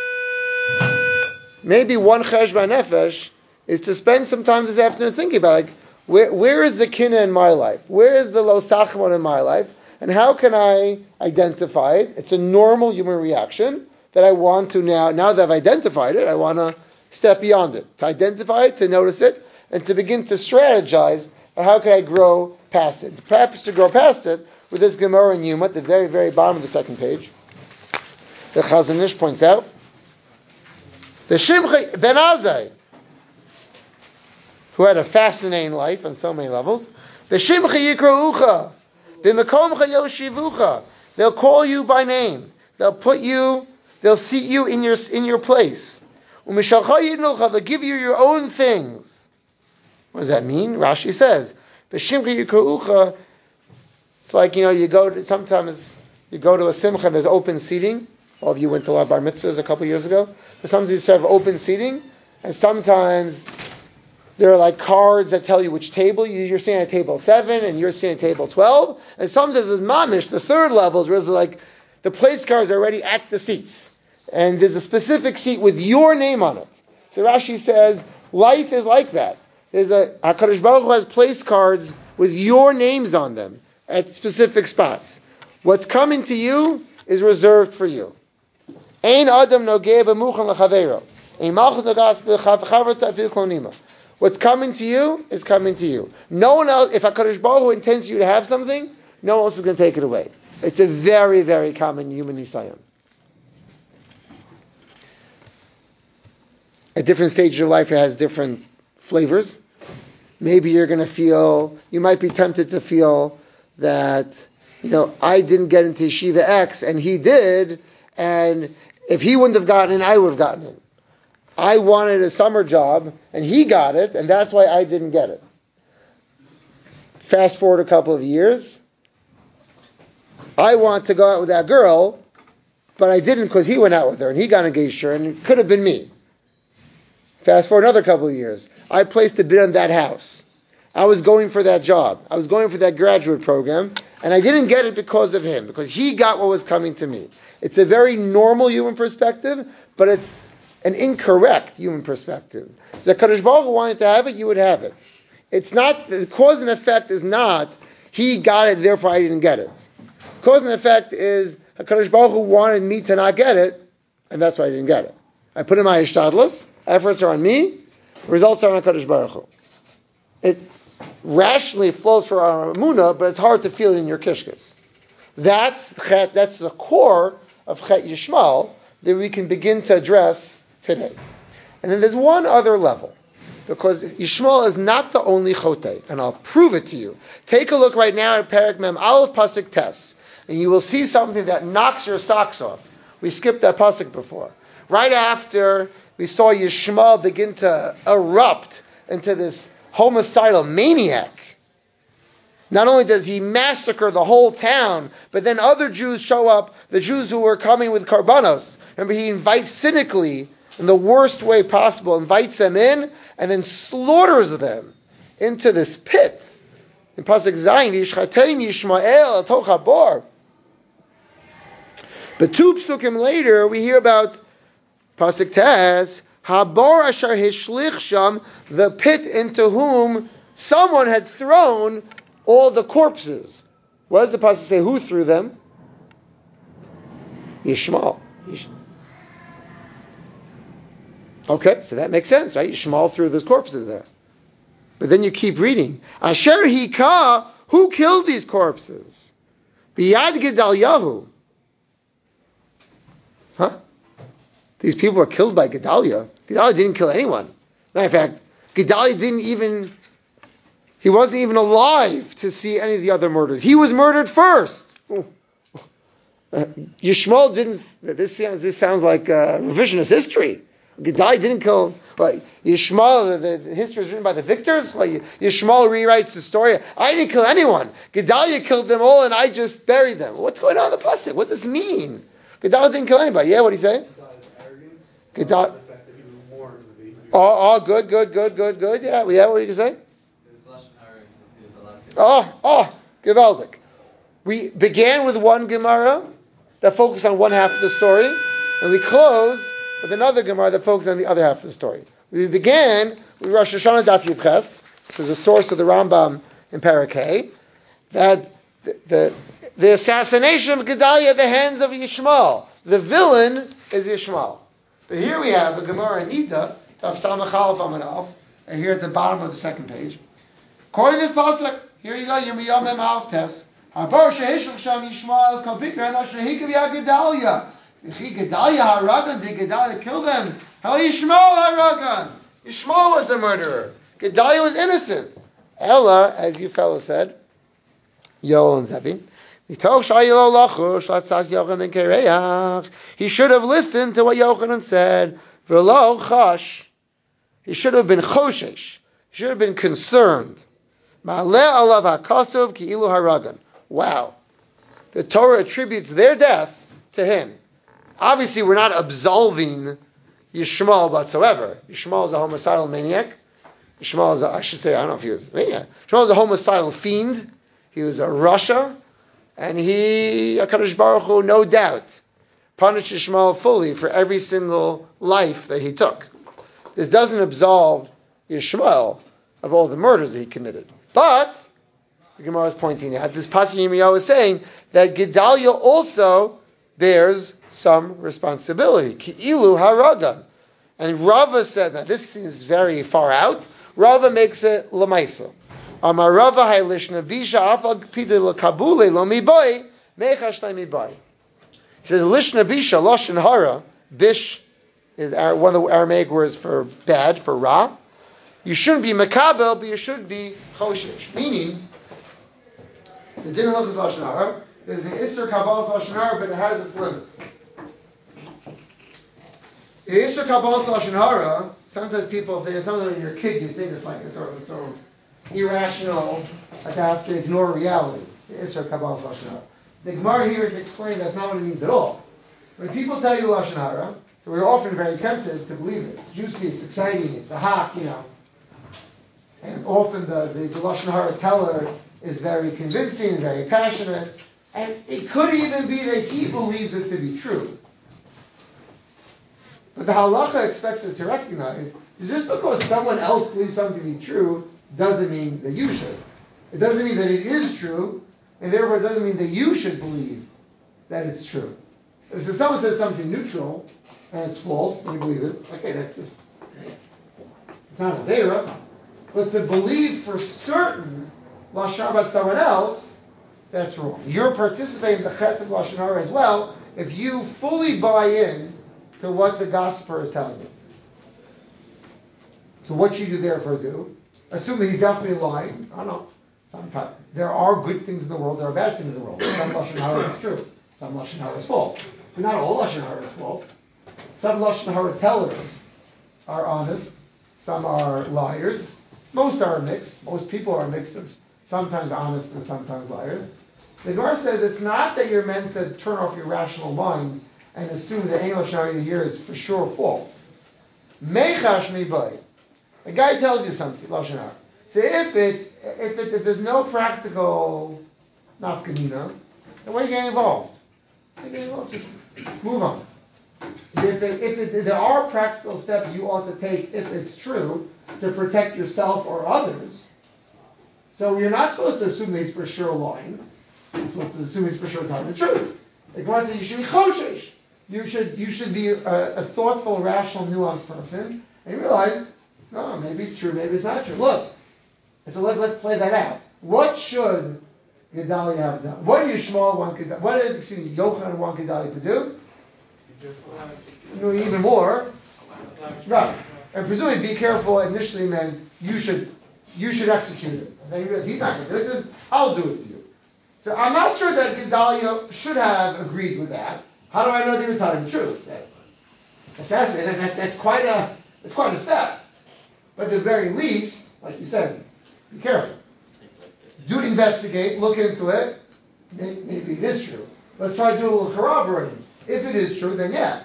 Maybe one cheshbon nefesh is to spend some time this afternoon thinking about, like, where, where is the kinna in my life? Where is the lo sachmon in my life? And how can I identify it? It's a normal human reaction that I want to now, now that I've identified it, I want to step beyond it. To identify it, to notice it, and to begin to strategize on how can I grow past it. Perhaps to grow past it with this Gemara in Yuma at the very, very bottom of the second page. The Chazon Ish points out, the Shimcha Ben Azai, who had a fascinating life on so many levels, the Shimcha Yikra'ucha, the Mekomcha Yoshivucha, they'll call you by name, they'll put you, they'll seat you in your in your place. U'mishalcha Yidnucha, they'll give you your own things. What does that mean? Rashi says, B'shimcha Yikra'ucha, it's like, you know, you go to, sometimes you go to a simcha and there's open seating. All of you went to a lot of bar mitzvahs a couple of years ago. But sometimes you have open seating, and sometimes there are like cards that tell you which table you, you're sitting at table seven and you're sitting at table twelve. And sometimes it's mamish, the third level is where it's like the place cards are already at the seats. And there's a specific seat with your name on it. So Rashi says, life is like that. There's a, HaKadosh Baruch Hu has place cards with your names on them at specific spots. What's coming to you is reserved for you. Ein adam nogeh b'muchan l'chaveiro. Ein malchus nogas b'chavcha ta'afil klonima. What's coming to you is coming to you. No one else, if HaKadosh Baruch Hu intends you to have something, no one else is going to take it away. It's a very, very common human nisayon. At different stages of life, it has different flavors. Maybe you're going to feel, you might be tempted to feel that, you know, I didn't get into Yeshiva X and he did, and if he wouldn't have gotten in, I would have gotten in. I wanted a summer job and he got it, and that's why I didn't get it. Fast forward a couple of years, I want to go out with that girl, but I didn't because he went out with her and he got engaged to her, and it could have been me. Fast forward another couple of years, I placed a bid on that house. I was going for that job. I was going for that graduate program, and I didn't get it because of him, because he got what was coming to me. It's a very normal human perspective, but it's an incorrect human perspective. So if HaKadosh Baruch Hu wanted to have it, you would have it. It's not, the cause and effect is not, he got it, therefore I didn't get it. Cause and effect is, HaKadosh Baruch Hu wanted me to not get it, and that's why I didn't get it. I put in my ishtadlus, efforts are on me, results are on HaKadosh Baruch Hu. It rationally flows for our emunah, but it's hard to feel it in your kishkas. That's chet, that's the core of Chet Yishmael that we can begin to address today. And then there's one other level, because Yishmael is not the only chotei, and I'll prove it to you. Take a look right now at Perek Mem Aleph Pasuk Tes, and you will see something that knocks your socks off. We skipped that pasuk before. Right after we saw Yishmael begin to erupt into this homicidal maniac, not only does he massacre the whole town, but then other Jews show up, the Jews who were coming with karbanos. Remember, he invites cynically, in the worst way possible, invites them in, and then slaughters them into this pit. In Pasuk Zayin, Yishchatem Yishmael Toch Habor. But two psukim later, we hear about Pasuk Tes, Habor Ashar Hishlich Sham, the pit into whom someone had thrown all the corpses. What does the Pasuk say? Who threw them? Yishmael. Yish- okay, so that makes sense, right? Yishmael threw those corpses there. But then you keep reading. Asher Hika, who killed these corpses? Biyad Gedaliyahu. Huh? These people were killed by Gedaliah. Gedaliah didn't kill anyone. Matter of fact, Gedaliah didn't even, he wasn't even alive to see any of the other murders. He was murdered first. Uh, Yishmael didn't, this sounds, this sounds like uh, revisionist history. Gedaliah didn't kill, but Yishmael, the, the history is written by the victors. Well, Yishmael rewrites the story. I didn't kill anyone. Gedaliah killed them all and I just buried them. What's going on in the pasuk? What does this mean? Gedaliah didn't kill anybody. Yeah, what do you say? Gedaliah. Oh, oh, good, good, good, good, good. Yeah, yeah. What do you say? Oh, oh, gewaldig. We began with one Gemara that focused on one half of the story, and we close with another Gemara that focused on the other half of the story. We began with Rosh Hashanah Daf Yud Ches, which is a source of the Rambam in Parakeh, that the, the The assassination of Gedaliah at the hands of Yishmael. The villain is Yishmael. But here we have a Gemara Nida, Tav Samach Aleph Amud Aleph, and here at the bottom of the second page. According to this pasuk, here you go, Yirmiyah Mem Aleph Tes. Habar shehishlich sham Yishmael kol pikra enosh shehikav ya Gedaliah. V'chi Gedaliah haragan, did Gedaliah kill them? Hell Yishmael haragan. Yishmael was the murderer. Gedaliah was innocent. Ella, as you fellows said, Yoel and Zevi, he should have listened to what Yochanan said. He should have been choshesh. He should have been concerned. Wow. The Torah attributes their death to him. Obviously, we're not absolving Yishmael whatsoever. Yishmael is a homicidal maniac. Yishmael is a, I should say, I don't know if he was a maniac. Yishmael is a homicidal fiend. He was a Rasha. And he, HaKadosh Baruch Hu, no doubt, punished Yishmael fully for every single life that he took. This doesn't absolve Yishmael of all the murders that he committed. But, the Gemara is pointing out, this Pasuk Yirmiyahu is saying that Gedaliah also bears some responsibility. Ki'ilu haragan. And Rava says, now this seems very far out, Rava makes it lamaisa. Amarava haylishna bisha afal pidel kabule lo miboy mechash le miboy. He says lishna bisha lashon hara. Bish is one of the Aramaic words for bad, for ra. You shouldn't be makabel, but you should be choshesh. Meaning, it's a din hilchos lashon hara. There's an iser kabbalas lashon hara, but it has its limits. The iser kabbalas lashon hara. Sometimes people think, sometimes when you're a kid, you think it's like a sort of, sort of irrational, like I have to ignore reality. The Isra Kabbalah Lashon Hara. The Gemara here is explaining that's not what it means at all. When people tell you Lashon Hara, so we're often very tempted to believe it. It's juicy, it's exciting, it's the hak, you know. And often the, the, the Lashon Hara teller is very convincing, very passionate, and it could even be that he believes it to be true. But the halacha expects us to recognize is just because someone else believes something to be true doesn't mean that you should. It doesn't mean that it is true, and therefore it doesn't mean that you should believe that it's true. So someone says something neutral, and it's false, and you believe it, okay, that's just, it's not a vera. But to believe for certain Lashon Hara about someone else, that's wrong. You're participating in the chet of Lashon Hara as well, if you fully buy in to what the gossiper is telling you. So what should you therefore do? Assuming he's definitely lying. I don't know. Sometimes there are good things in the world. There are bad things in the world. Some Lashon Hara is true. Some Lashon Hara is false. But not all Lashon Hara is false. Some Lashon Hara tellers are honest. Some are liars. Most are a mix. Most people are a mix of sometimes honest and sometimes liars. The Gemara says it's not that you're meant to turn off your rational mind and assume that any Lashon Hara you hear is for sure false. Mechash mi bay. A guy tells you something, Lashon Hara. So if it's if it, if there's no practical nafkamina, then why are you getting involved? Why are you getting involved? Just move on. If, it, if, it, if there are practical steps you ought to take, if it's true, to protect yourself or others, so you're not supposed to assume that he's for sure lying. You're supposed to assume he's for sure telling the truth. Like Gemara says, you should be choshesh. You should you should be a, a thoughtful, rational, nuanced person, and you realize, no, maybe it's true, maybe it's not true. Look, so let, let's play that out. What should Gedalia have done? What did Yishmael want Gedalia? What did excuse me, Yochanan want Gedalia to do? No, even more, right? And presumably, be careful. Initially meant you should you should execute it. And then he realized he's not going to do it. He says, I'll do it for you. So I'm not sure that Gedalia should have agreed with that. How do I know they were telling the truth? That assassinate, that, that, that's quite a that's quite a step. But at the very least, like you said, be careful. Do investigate, look into it. Maybe it is true. Let's try to do a little corroborating. If it is true, then yeah.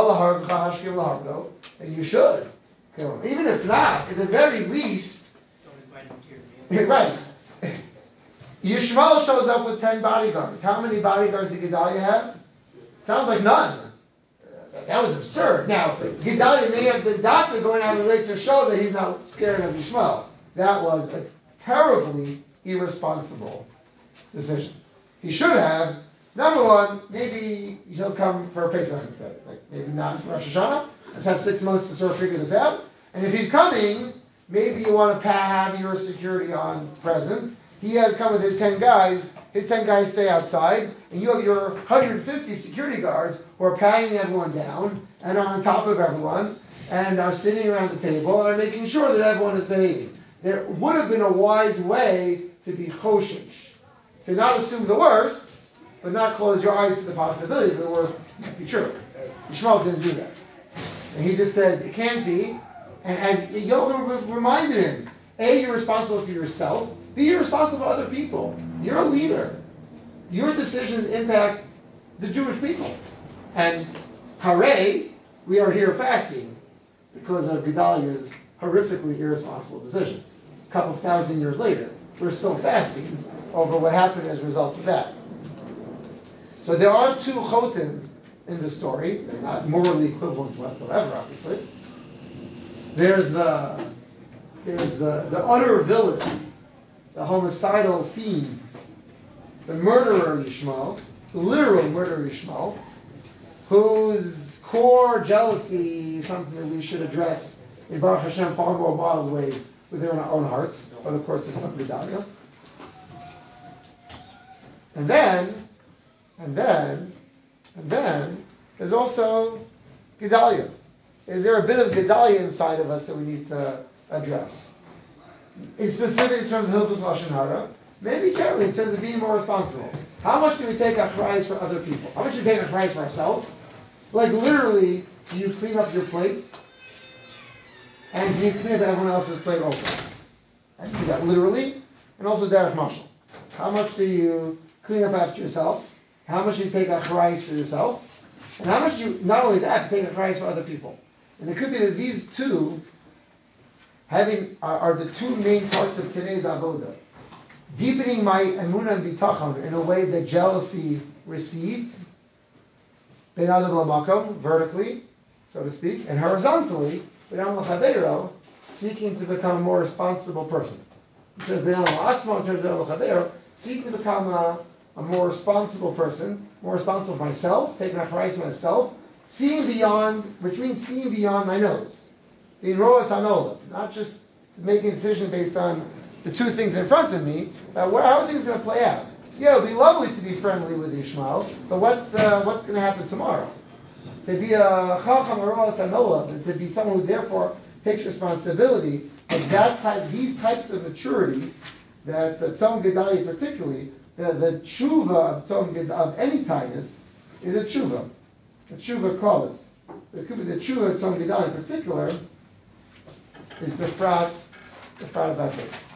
And you should. Even if not, at the very least, right. Yishmael shows up with ten bodyguards. How many bodyguards did Gedalia have? Sounds like none. Uh, that was absurd. Now, Gedalia may have been doctor going out of his way to show that he's not scared of Yishmael. That was a terribly irresponsible decision. He should have, number one, maybe he'll come for Pesach instead. Like maybe not for Rosh Hashanah. Let's have six months to sort of figure this out. And if he's coming, maybe you want to have your security on present. He has come with his ten guys. His ten guys stay outside, and you have your one hundred fifty security guards who are patting everyone down and are on top of everyone and are sitting around the table and are making sure that everyone is behaving. There would have been a wise way to be choshesh, to not assume the worst, but not close your eyes to the possibility that the worst might be true. Yishmael didn't do that. And he just said, it can't be. And as Yochanan reminded him, A, you're responsible for yourself. B, you're responsible for other people. You're a leader. Your decisions impact the Jewish people. And hooray, we are here fasting because of Gedaliah's horrifically irresponsible decision. A couple thousand years later, we're still fasting over what happened as a result of that. So there are two chotim in the story. They're not morally equivalent whatsoever, obviously. There's the there's the, the utter villain, the homicidal fiend, the murderer Yishmael, the literal murderer Yishmael, whose core jealousy is something that we should address in Baruch Hashem far more mild ways within our own hearts. But of course, there's some Gedalia. And then, and then, and then, there's also Gedalia. Is there a bit of Gedalia inside of us that we need to address? In specific in terms of Hilchos Lashon Hara, maybe generally in terms of being more responsible. How much do we take achrayus for other people? How much do we take achrayus for ourselves? Like literally, do you clean up your plate? And do you clean up everyone else's plate also? And do that literally, and also derech mashal. How much do you clean up after yourself? How much do you take achrayus for yourself? And how much do you, not only that, take achrayus for other people? And it could be that these two having are, are the two main parts of today's avoda. Deepening my emunah and bitachon in a way that jealousy recedes, ben adam l'makom, vertically, so to speak, and horizontally, ben adam l'chaveiro, seeking to become a more responsible person. It says ben adam l'asmo, in terms of ben adam l'chaveiro, seeking to become a, a more responsible person, more responsible for myself, taking achrayus for myself, seeing beyond, which means seeing beyond my nose. Being roas hanola, not just making a decision based on the two things in front of me, uh, where, how are things going to play out? Yeah, it'll be lovely to be friendly with Yishmael, but what's uh, what's going to happen tomorrow? To be a chacham or roas hanola, to be someone who therefore takes responsibility, is that type, these types of maturity, that uh, Tzom Gedalia particularly, the, the tshuva of Tzom Gedalia, of any kindness, is a tshuva. The tshuva klalis. It could be the tshuva of Tzom Gedalia in particular is befrat, befrat about this.